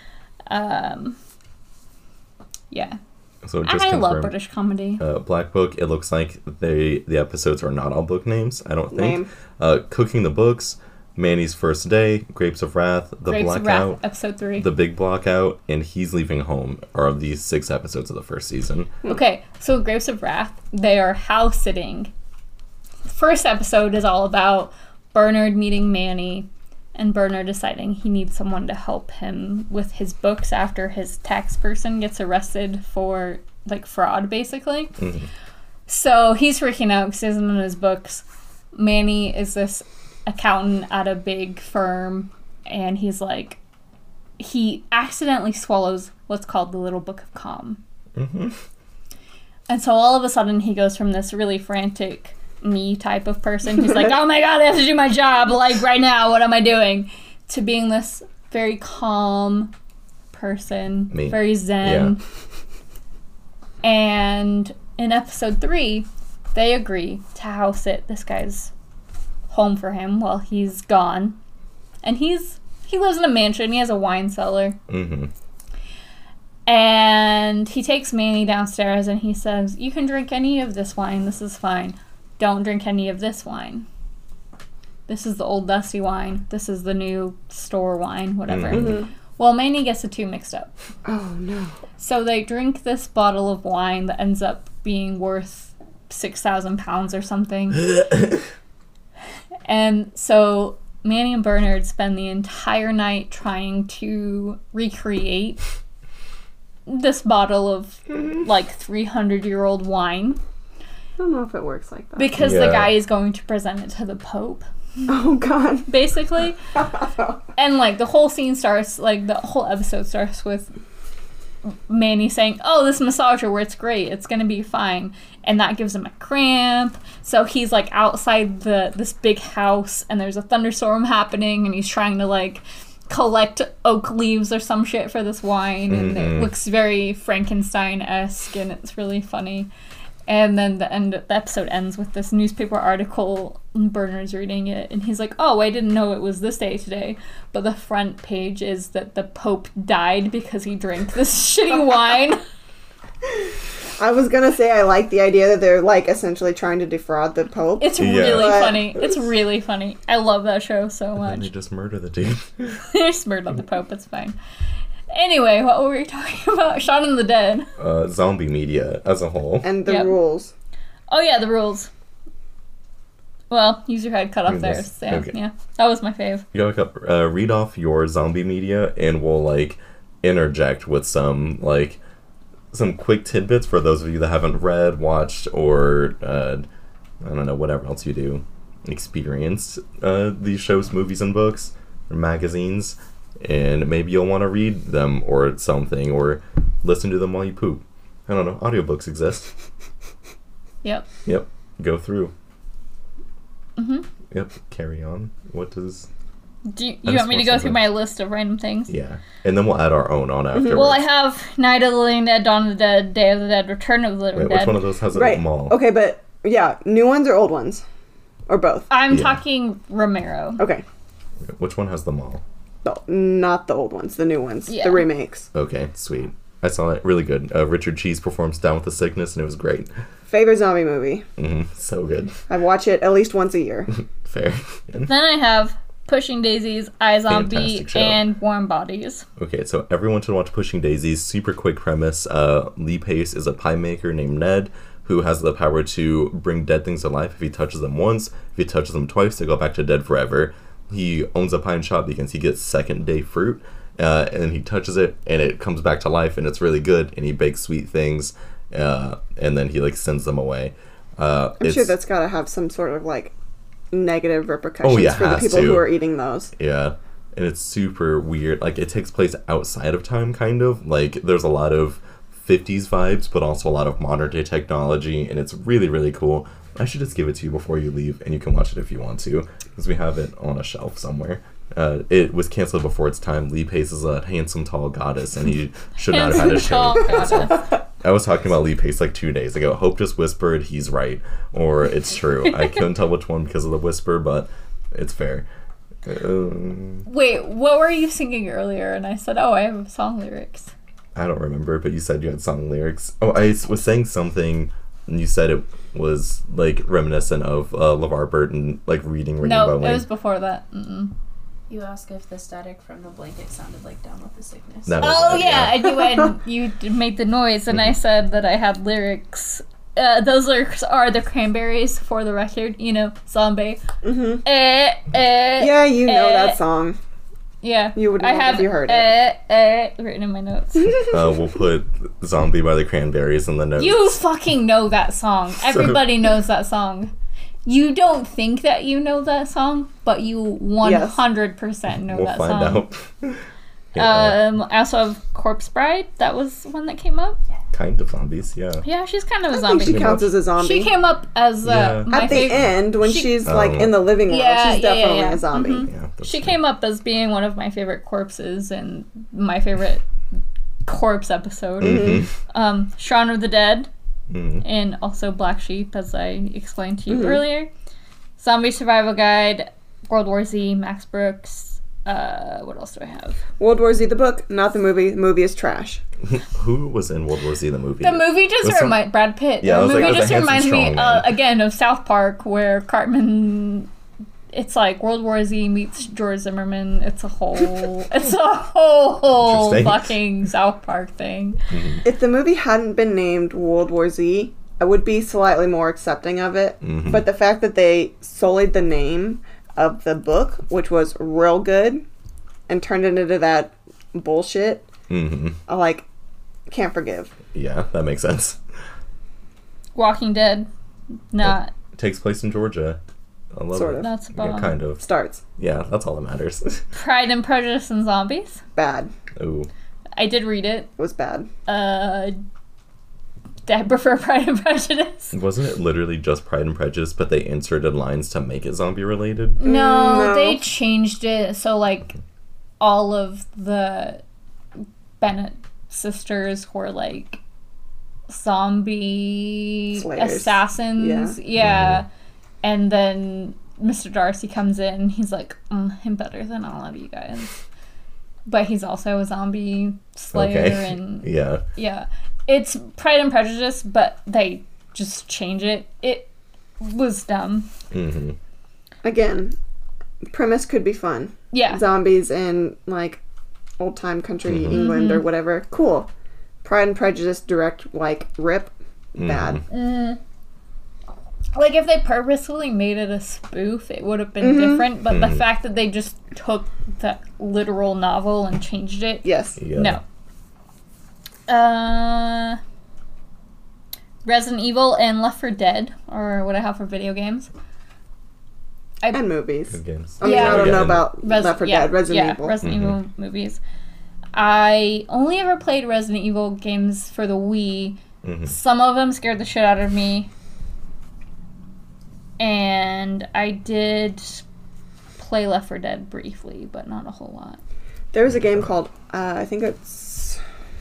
Um, yeah.
So just
I love
confirm,
British comedy.
Uh, Black Book. It looks like they the episodes are not all book names. I don't think.
Name.
Uh, Cooking the Books, Manny's First Day, Grapes of Wrath, The
Grapes of
Blackout,
Wrath, episode three.
The Big Blockout, and He's Leaving Home are these six episodes of the first season.
Okay, so Grapes of Wrath, they are house sitting. First episode is all about Bernard meeting Manny and Bernard deciding he needs someone to help him with his books after his tax person gets arrested for, like, fraud, basically.
Mm-hmm.
So he's freaking out because he doesn't know his books. Manny is this accountant at a big firm, and he's like, he accidentally swallows what's called the Little Book of Calm.
Mm-hmm.
And so all of a sudden he goes from this really frantic me type of person who's like, oh my god, I have to do my job, like, right now, what am I doing? To being this very calm person,
Me.
very zen.
Yeah.
And in episode three, they agree to house sit this guy's home for him while he's gone. And he's he lives in a mansion, he has a wine cellar.
Mm-hmm.
And he takes Manny downstairs and he says, you can drink any of this wine, this is fine. Don't drink any of this wine. This is the old dusty wine. This is the new store wine, whatever.
Mm-hmm.
Well, Manny gets the two mixed up.
Oh, no.
So they drink this bottle of wine that ends up being worth six thousand pounds or something. And so Manny and Bernard spend the entire night trying to recreate this bottle of, like, three hundred year old wine.
I don't know if it works like that.
Because
Yeah.
the guy is going to present it to the Pope,
Oh, God.
basically. And, like, the whole scene starts, like, the whole episode starts with Manny saying, oh, this massager works great, it's gonna be fine. And that gives him a cramp. So he's, like, outside the this big house, and there's a thunderstorm happening, and he's trying to, like, collect oak leaves or some shit for this wine. And
Mhm.
it looks very Frankenstein-esque, and it's really funny. And then the end, the episode ends with this newspaper article, and Bernard's reading it, and he's like, oh, I didn't know it was this day today. But the front page is that the Pope died because he drank this shitty wine.
I was gonna say I like the idea that they're, like, essentially trying to defraud the Pope.
It's
Yeah.
really
But-
funny. It's really funny. I love that show so
And they
much.
just murder the dude.
They smeared on the Pope, it's fine. Anyway, what were we talking about? Shaun of the Dead.
Uh, zombie media as a whole.
And the
Yep.
rules.
Oh yeah, the rules. Well, use your head, cut off
Yes.
theirs. Yeah,
Okay.
yeah. That was my fave.
You gotta look up, uh, read off your zombie media, and we'll, like, interject with some, like, some quick tidbits for those of you that haven't read, watched, or uh, I don't know, whatever else you do, experienced uh, these shows, movies, and books, or magazines, and maybe you'll want to read them or something, or listen to them while you poop. I don't know. Audiobooks exist.
Yep.
Yep. Go through.
Mhm.
Yep. Carry on. What does?
Do you,
I
you
just
want me to
want
go through
something.
my list of random things?
Yeah. And then we'll add our own on afterwards.
Well, I have Night of the Living Dead, Dawn of the Dead, Day of the Dead, Return of the Living
Wait, which
Dead.
one of those has a
Right.
mall?
Okay, but, yeah, new ones or old ones? Or both?
I'm
Yeah.
talking Romero.
Okay.
Which one has the mall?
No, not the old ones, the new ones.
Yeah.
The remakes.
Okay, sweet. I saw it. Really good. Uh, Richard Cheese performs Down with the Sickness, and it was great.
Favorite zombie movie.
hmm So good.
I watch it at least once a year.
Fair.
Then I have Pushing Daisies, iZombie,
Fantastic show.
and Warm Bodies.
Okay, so everyone should watch Pushing Daisies. Super quick premise. Uh, Lee Pace is a pie maker named Ned who has the power to bring dead things to life if he touches them once. If he touches them twice, they go back to dead forever. He owns a pine shop because he gets second day fruit. Uh, and he touches it, and it comes back to life, and it's really good. And he bakes sweet things, uh, and then he like sends them away. Uh,
I'm
it's,
sure that's got to have some sort of, like, negative repercussions
Oh, yeah,
for the
has
people
to.
who are eating those.
yeah, and it's super weird. Like it takes place outside of time, kind of. Like there's a lot of fifties vibes, but also a lot of modern day technology, and it's really really cool. I should just give it to you before you leave, and you can watch it if you want to, because we have it on a shelf somewhere. Uh, it was canceled before its time. Lee Pace is a handsome, tall goddess, and he should not have had a show.
Handsome tall goddess.
I was talking about Lee Pace like two days ago. Hope just whispered he's right, or it's true. I couldn't tell which one because of the whisper, but it's fair. Um,
Wait, what were you singing earlier? And I said, oh, I have song lyrics.
I don't remember, but you said you had song lyrics. Oh, I s- was saying something, and you said it was like reminiscent of uh, LeVar Burton, like reading Ringing
No,
Bell
it
Wing.
was before that. Mm-mm.
You ask if the static from the blanket sounded like Down with the Sickness.
That was
Oh
it,
yeah, I do. And you d- made the noise, and I said that I had lyrics. Uh, those lyrics are the Cranberries, for the record. You know, zombie.
Mm-hmm.
Eh, eh,
Yeah, you know
eh.
that song.
Yeah,
You would know
I
it
have
if you heard it.
eh, eh, written in my notes.
Uh, we'll put Zombie by the Cranberries in the notes.
You fucking know that song. Everybody knows that song. You don't think that you know that song, but you one hundred percent know
We'll
that
find
song.
out. Yeah,
Um, I also have Corpse Bride. That was one that came up.
kind of zombies, yeah.
Yeah, she's kind of a
I
zombie.
think she counts as a zombie.
She came up as uh,
Yeah.
my
At the
favorite.
end, when
she-
she's like
Oh.
in the living world,
Yeah,
she's
yeah, yeah,
definitely
yeah.
a zombie.
Mhm.
Yeah, that's
She
true.
came up as being one of my favorite corpses and my favorite corpse episode.
Mhm.
Um, Shaun of the Dead
Mhm.
and also Black Sheep, as I explained to you
Mhm.
earlier. Zombie Survival Guide, World War Z, Max Brooks. Uh, what else do I have?
World War Z, the book, not the movie. The movie is trash.
Who was in World War Z, the movie?
The movie just
Was some-
reminds Brad Pitt.
Yeah, I
the
was like,
movie
it was
just
a handsome,
reminds me
strong
uh,
man.
again of South Park, where Cartman. It's like World War Z meets George Zimmerman. It's a whole. It's a whole
Interesting.
fucking South Park thing.
If the movie hadn't been named World War Z, I would be slightly more accepting of it.
Mhm.
But the fact that they sullied the name of the book, which was real good, and turned it into that bullshit,
Mhm.
I like can't forgive.
Yeah, that makes sense.
Walking Dead, not.
It takes place in Georgia. I love
Sort
it.
of.
That's
Yeah,
about.
kind of.
Starts
Yeah, that's all that matters.
Pride and Prejudice and Zombies.
bad.
Ooh.
I did read it.
Was bad.
Uh, I prefer Pride and Prejudice.
Wasn't it literally just Pride and Prejudice, but they inserted lines to make it zombie related?
No,
No.
they changed it so like all of the Bennett sisters were like zombie
Slayers.
assassins.
Yeah.
Yeah. And then Mister Darcy comes in. He's like, mm, I'm better than all of you guys. But he's also a zombie slayer
Okay.
and
Yeah.
yeah. It's Pride and Prejudice, but they just change it. It was dumb.
hmm
Again, premise could be fun.
Yeah.
Zombies in like old time country
Mhm.
England or
Mhm.
whatever. Cool. Pride and Prejudice direct like rip. Bad.
Mm. Like if they purposefully made it a spoof, it would have been
Mhm.
different. But the
Mhm.
fact that they just took the literal novel and changed it,
Yes.
Yeah.
no. Uh, Resident Evil and Left four Dead, or what I have for video games. I
And movies.
Good games.
I mean,
Yeah.
I don't know
Again.
about
Res-
Left four
yeah,
Dead, Resident
yeah,
Evil.
Resident
Mhm.
Evil movies. I only ever played Resident Evil games for the Wii.
hmm
Some of them scared the shit out of me. And I did play Left four Dead briefly, but not a whole lot.
There was a game called, uh, I think it's,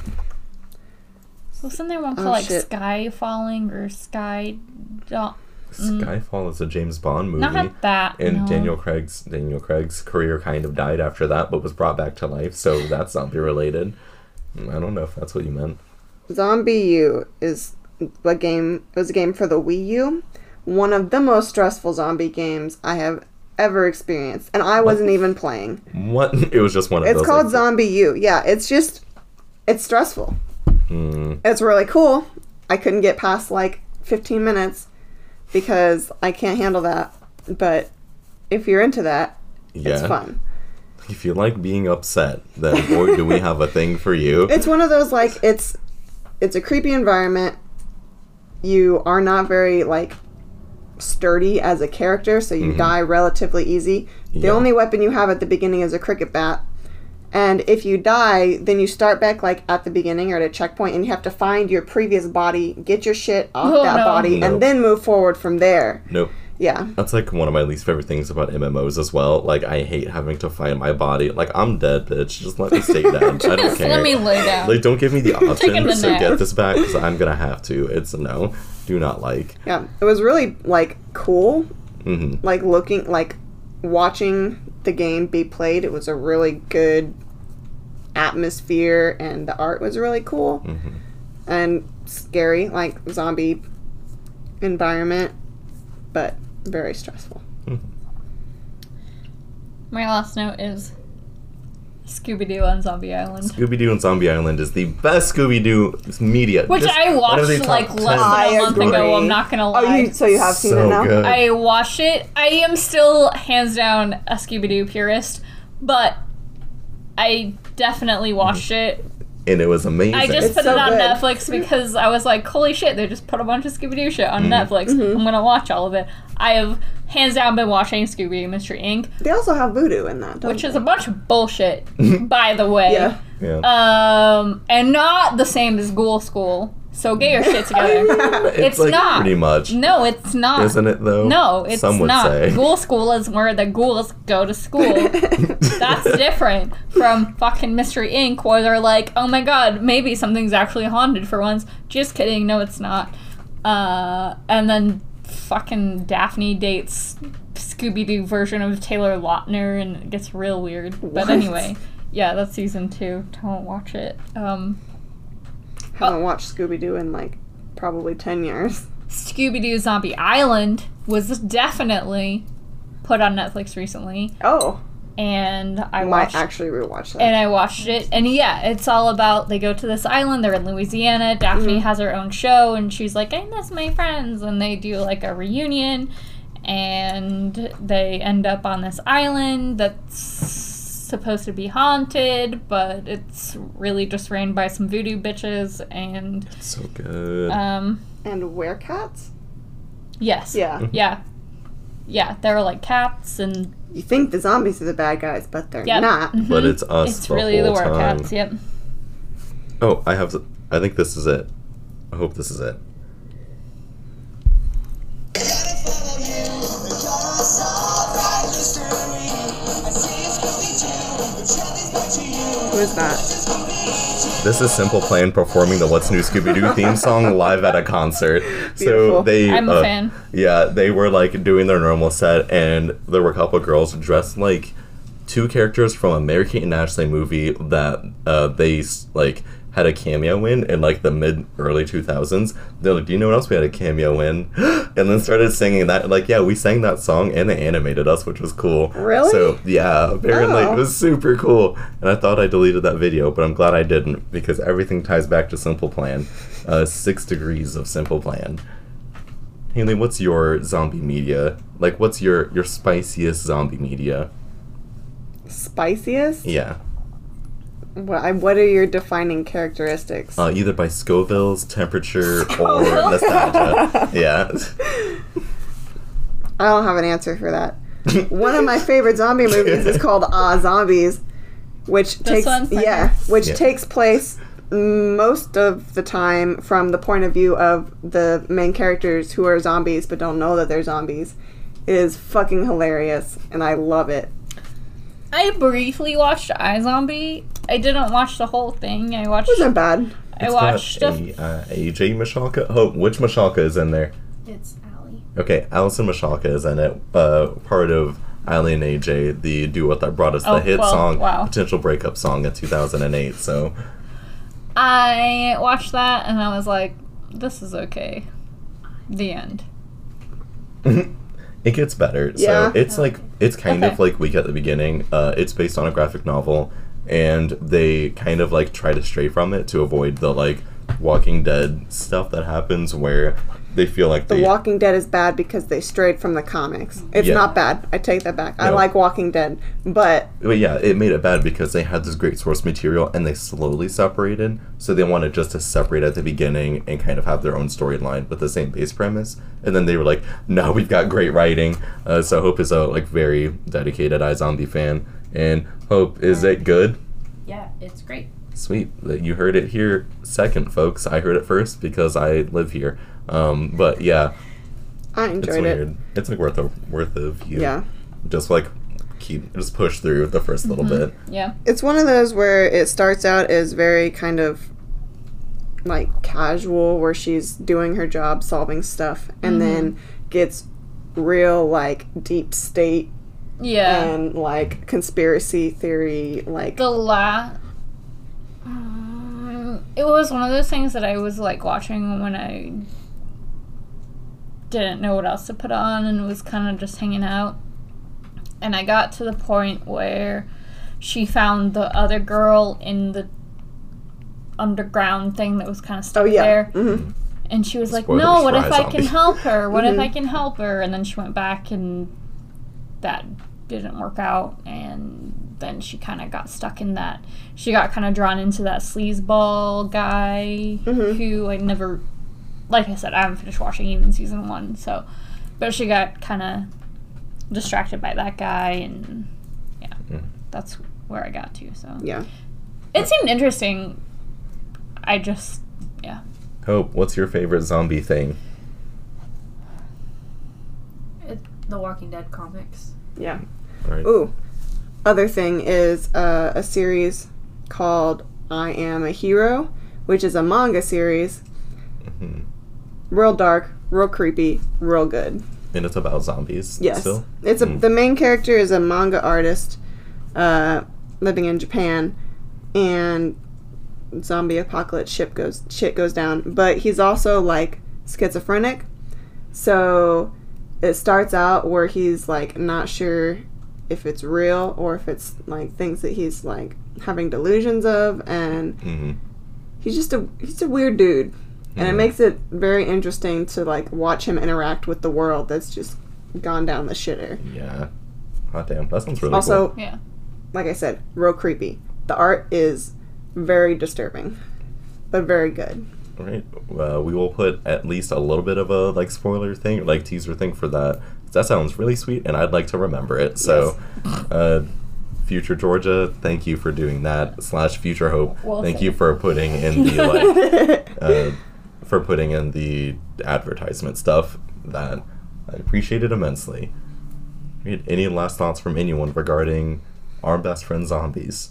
Wasn't there one
Oh,
called like
shit.
Sky Falling or Sky... Do-
Skyfall is a James Bond movie.
not that.
And
no.
Daniel Craig's Daniel Craig's career kind of died after that, but was brought back to life, so that's zombie related. I don't know if that's what you meant.
Zombie U is a game, it was a game for the Wii U. One of the most stressful zombie games I have ever experienced. And I wasn't even playing.
What? It was just one of
It's
those.
called
like,
Zombie U. Yeah, it's just, it's stressful.
Mm,
It's really cool. I couldn't get past like fifteen minutes because I can't handle that. But if you're into that,
yeah.
it's fun.
If you like being upset, then boy, do we have a thing for you.
It's one of those like it's it's a creepy environment. You are not very like sturdy as a character, so you
Mhm.
die relatively easy. The
Yeah.
only weapon you have at the beginning is a cricket bat. And if you die, then you start back like at the beginning or at a checkpoint and you have to find your previous body, get your shit off
Oh,
that
no.
body,
Nope.
and then move forward from there.
Nope.
Yeah.
That's like one of my least favorite things about M M Os as well. Like, I hate having to find my body. Like, I'm dead, bitch. Just let me stay dead. I don't
Just
care.
let me lay down.
Like, don't give me the option
Taking a
to
nap.
get this back because I'm gonna have to. It's a no. Do not like.
Yeah. It was really like cool,
hmm
like looking like watching the game be played. It was a really good atmosphere, and the art was really cool
Mm-hmm.
and scary, like zombie environment, but very stressful.
My last note is Scooby-Doo on Zombie Island.
Scooby-Doo and Zombie Island is the best Scooby-Doo media.
Which
Just
I
one of
watched
the top
like
ten.
less
I
than a month
agree.
ago, I'm not gonna
Oh,
lie.
you, so you have seen
So
it now?
good.
I watched it. I am still hands down a Scooby-Doo purist, but I definitely watched it.
And it was amazing.
I just
It's
put
so
it on
good.
Netflix because I was like, holy shit, they just put a bunch of Scooby-Doo shit on
Mm-hmm.
Netflix. I'm gonna watch all of it. I have hands down been watching Scooby and Mystery Incorporated,
They also have voodoo in that, don't
which
they?
is a bunch of bullshit, by the way.
Yeah.
yeah.
Um, and not the same as Ghoul School. So get your shit together.
it's
it's
like
not.
pretty much.
No, it's not.
Isn't it though?
No, it's
Some would
not.
say.
Ghoul School is where the ghouls go to school. That's different from fucking Mystery Incorporated, where they're like, oh my god, maybe something's actually haunted for once. Just kidding, no, it's not. Uh, and then fucking Daphne dates Scooby-Doo version of Taylor Lautner, and it gets real weird. But
What?
anyway, yeah, that's season two. Don't watch it. Um,
Haven't watched Scooby-Doo in like probably ten years.
Scooby-Doo Zombie Island was definitely put on Netflix recently,
Oh,
and I
I might
watched
actually rewatch that.
and I watched it, and yeah, it's all about they go to this island. They're in Louisiana. Daphne has her own show, and she's like, "I miss my friends," and they do like a reunion, and they end up on this island that's supposed to be haunted, but it's really just ran by some voodoo bitches, and
So good.
um,
and werecats?
yes,
Yeah.
yeah, yeah, they're like cats, and
You think the zombies are the bad guys, but they're
Yep.
not.
but it's us
it's
the
really the
whole time.
werewolves. Yep.
Oh, I have. I think this is it. I hope this is it.
Who is that?
This is Simple Plan performing the What's New Scooby-Doo theme song live at a concert. So
Beautiful.
they,
I'm a
uh,
fan.
yeah, they were like doing their normal set, and there were a couple girls dressed like two characters from a Mary Kate and Ashley movie that uh, they like had a cameo in in like the mid early two thousands. They're like, do you know what else we had a cameo in? And then started singing that. Like, yeah, we sang that song and they animated us, which was cool.
Really?
So yeah, apparently
Oh.
it was super cool. And I thought I deleted that video, but I'm glad I didn't because everything ties back to Simple Plan. Uh, six degrees of Simple Plan. Haley, what's your zombie media? Like, what's your your spiciest zombie media?
Spiciest?
Yeah.
What, I- what are your defining characteristics?
Uh, either by Scoville's, temperature, or nostalgia. Yeah.
I don't have an answer for that. One of my favorite zombie movies is called Ah Zombies, which
This
takes
one's
yeah, which
Yeah.
takes place most of the time from the point of view of the main characters who are zombies but don't know that they're zombies. It is fucking hilarious, and I love it.
I briefly watched iZombie. I didn't watch the whole thing. I watched.
It wasn't bad.
I
It's
watched.
got
a-
a, uh, A J Mashalka. Oh, which Mashalka is in there?
It's Allie.
Okay, Allison Mashalka is in it. Uh, part of Allie and A J, the duo that brought us
Oh,
the hit
well,
song,
wow.
potential breakup song in two thousand eight. So
I watched that and I was like, "This is okay." The end.
it gets better.
Yeah.
So it's like it's kind of
Okay.
like Weak at the Beginning. Uh, it's based on a graphic novel, and they kind of like try to stray from it to avoid the like Walking Dead stuff that happens where they feel like
The
they
Walking Dead is bad because they strayed from the comics. It's
Yeah.
not bad. I take that back. I
No.
like Walking Dead, but
But yeah, it made it bad because they had this great source material and they slowly separated. So they wanted just to separate at the beginning and kind of have their own storyline with the same base premise. And then they were like, "No, we've got great writing." Uh, so Hope is a like very dedicated iZombie fan. And Hope, is it good?
Yeah, it's great.
Sweet. That you heard it here second, folks. I heard it first because I live here. Um, but yeah,
I
it's
enjoyed it.
weird. It's like worth a worth a view.
Yeah.
Just like keep just push through the first little bit.
Yeah.
It's one of those where it starts out as very kind of like casual, where she's doing her job, solving stuff, and then gets real like deep state
Yeah.
and like conspiracy theory, like
The la um, it was one of those things that I was like watching when I didn't know what else to put on and was kind of just hanging out. And I got to the point where she found the other girl in the underground thing that was kind of stuck
oh yeah,
there.
hmm
And she was like,
Spoilers
no, what
for
if I
iZombie.
can help her? What if
Mhm.
I can help her? And then she went back and that didn't work out. And then she kind of got stuck in that. She got kind of drawn into that sleazeball guy
Mhm.
who I never, like I said, I haven't finished watching even season one. So, but she got kind of distracted by that guy. And yeah,
Mm.
that's where I got to. So
yeah.
it seemed interesting. I just, yeah.
Hope, what's your favorite zombie thing?
It, the Walking Dead comics.
Yeah.
All right.
Ooh. Other thing is uh, a series called I Am a Hero, which is a manga series.
Mhm.
Real dark, real creepy, real good.
And it's about zombies.
Yes.
Still.
It's a
Mm.
the main character is a manga artist uh, living in Japan, and zombie apocalypse ship goes shit goes down, but he's also like schizophrenic. So it starts out where he's like not sure if it's real or if it's like things that he's like having delusions of, and
Mhm.
he's just a he's a weird dude. And it
Mhm.
makes it very interesting to like watch him interact with the world that's just gone down the shitter.
Yeah. Hot damn. That sounds really
Also,
cool.
Yeah.
like I said, real creepy. The art is very disturbing, but very good.
All right. Well, we will put at least a little bit of a like spoiler thing, like teaser thing for that. That sounds really sweet, and I'd like to remember it. So, uh, future Georgia, thank you for doing that. Slash future Hope,
Well
thank
said.
you for putting in the like, uh, for putting in the advertisement stuff. That I appreciate it immensely. Right, any last thoughts from anyone regarding our best friend zombies?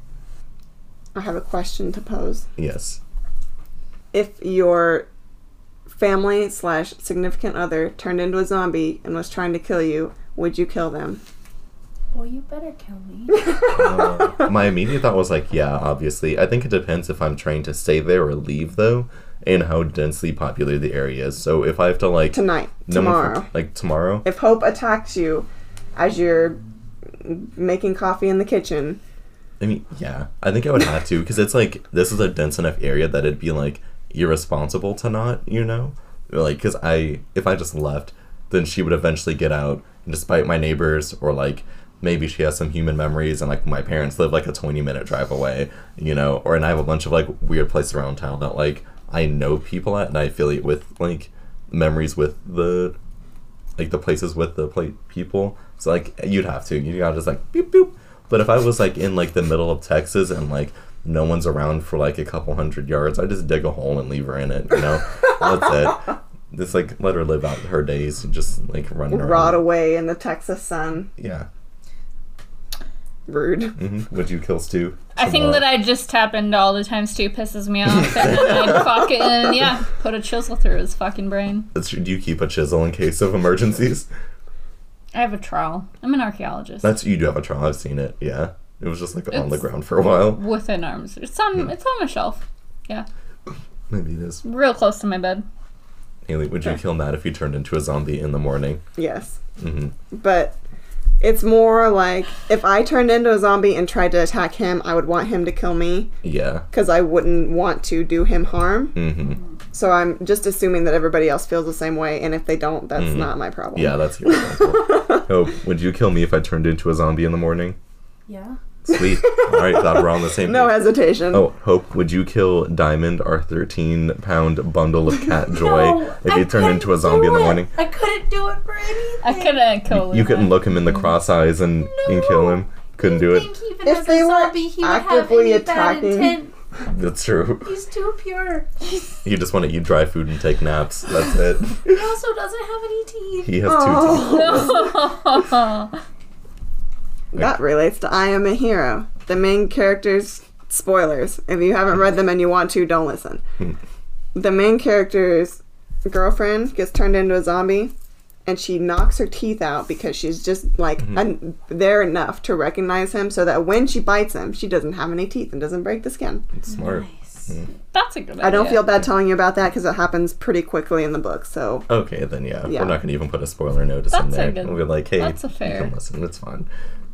I have a question to pose.
Yes.
If your family slash significant other turned into a zombie and was trying to kill you, would you kill them?
Well, you better kill me.
Uh, my immediate thought was like, yeah, obviously. I think it depends if I'm trying to stay there or leave, though, and how densely populated the area is. So if I have to, like...
Tonight,
no one
tomorrow.
for- like, tomorrow?
If Hope attacks you as you're making coffee in the kitchen,
I mean, yeah. I think I would have to, because it's like, this is a dense enough area that it'd be, like, irresponsible to not, you know? Like, because I... If I just left, then she would eventually get out, and despite my neighbors, or, like... Maybe she has some human memories, and like my parents live like a twenty minute drive away, you know, or and I have a bunch of like weird places around town that like I know people at, and I affiliate with like memories with the like the places with the pla- people. So like you'd have to, you gotta just like boop boop. But if I was like in like the middle of Texas and like no one's around for like a couple hundred yards, I just dig a hole and leave her in it, you know. That's it. Just like let her live out her days and just like run around.
rot away in the Texas sun.
Yeah.
Rude.
Mm-hmm. Would you kill Stu?
I think
Tomorrow?
that I just tap into all the time Stu pisses me off, and then I'd fucking, yeah, put a chisel through his fucking brain.
That's true. Do you keep a chisel in case of emergencies?
I have a trowel. I'm an archaeologist.
That's you do have a trowel. I've seen it. Yeah, it was just like on the
It's-
ground for a while.
Within arms. It's on, it's on my shelf. Yeah.
Maybe it is.
Real close to my bed.
Haley, would you kill Matt if you turned into a zombie in the morning?
Yes.
Mm-hmm.
But it's more like if I turned into a zombie and tried to attack him, I would want him to kill me
Yeah.
because I wouldn't want to do him harm.
Mm-hmm.
So I'm just assuming that everybody else feels the same way, and if they don't, that's
Mhm.
not my problem.
Yeah, that's your responsibility. Hope, would you kill me if I turned into a zombie in the morning?
Yeah.
Sweet. All right, glad we're on the same
No
page.
hesitation.
Oh, Hope, would you kill Diamond, our thirteen pound bundle of cat joy,
No,
if
I
he turned into a
couldn't
zombie in
do
the
it.
morning?
I couldn't do it for anything.
I couldn't kill
You couldn't look him in the cross eyes and, and kill him? Couldn't do
I
it?
think even
If
as
they
a
were
zombie, he would have
actively
any bad
attacking-
intent.
That's true.
He's too pure.
He just want to eat dry food and take naps. That's it.
He also doesn't have any teeth.
He has two teeth.
Oh, that relates to I Am a Hero. The main character's spoilers. If you haven't read them and you want to, don't listen. The main character's girlfriend gets turned into a zombie, and she knocks her teeth out because she's just like
Mm-hmm.
un- there enough to recognize him, so that when she bites him, she doesn't have any teeth and doesn't break the skin.
It's smart.
Nice.
That's a good idea.
I don't feel bad telling you about that because it happens pretty quickly in the book. So
Okay, then yeah,
Yeah.
we're not gonna even put a spoiler notice in
That's a
there.
good-
We're like, hey,
that's a fair.
you can listen. It's fine.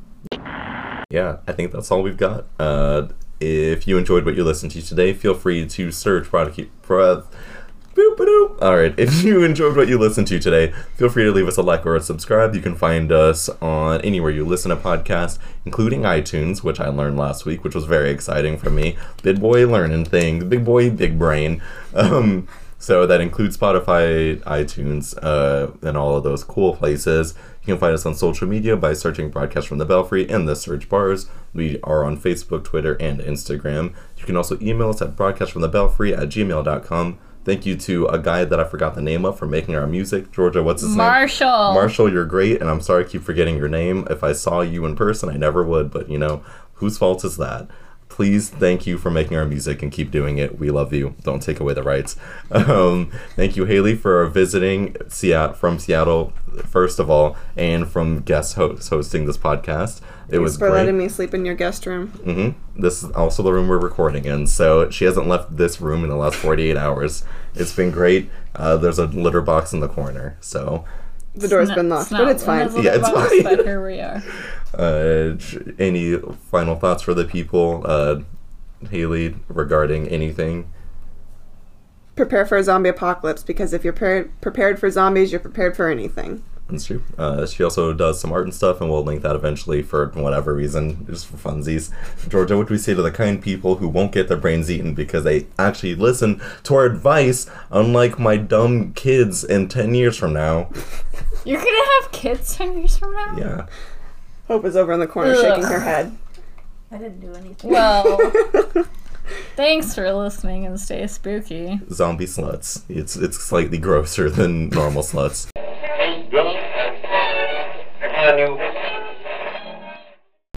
Yeah, I think that's all we've got. Uh, if you enjoyed what you listened to today, feel free to search product. Pro- All right, if you enjoyed what you listened to today, feel free to leave us a like or a subscribe. You can find us on anywhere you listen to podcasts, including iTunes, which I learned last week, which was very exciting for me. Big boy learning things, big boy, big brain. Um, so that includes Spotify, iTunes, uh, and all of those cool places. You can find us on social media by searching Broadcast from the Belfry in the search bars. We are on Facebook, Twitter, and Instagram. You can also email us at broadcastfromthebelfry at gmail dot com. Thank you to a guy that I forgot the name of for making our music. Georgia, what's his
Marshall.
name? Marshall, you're great, and I'm sorry I keep forgetting your name. If I saw you in person, I never would, but you know, whose fault is that? Please, thank you for making our music and keep doing it. We love you. Don't take away the rights. Um, thank you, Haley, for visiting Seattle from Seattle, first of all, and from guest host hosting this podcast. It
thanks
was
for
great.
letting me sleep in your guest room.
Mm-hmm. This is also the room we're recording in, so she hasn't left this room in the last forty-eight hours. It's been great. Uh, there's a litter box in the corner, so
The door's
It's
been
not-
locked,
not
but it's
one
fine.
of the
Yeah, it's
box,
fine.
But here we are.
uh, j- any final thoughts for the people, uh, Haley, regarding anything?
Prepare for a zombie apocalypse, because if you're pre- prepared for zombies, you're prepared for anything.
That's true. Uh, she also does some art and stuff, and we'll link that eventually for whatever reason, just for funsies. Georgia, what do we say to the kind people who won't get their brains eaten because they actually listen to our advice, unlike my dumb kids in ten years from now?
You're gonna have kids ten years from now?
Yeah.
Hope is over in the corner
Ugh.
shaking her head.
I didn't do anything.
Well, thanks for listening and stay spooky.
Zombie sluts. It's it's slightly grosser than normal sluts.
Hey, Billy. I found you.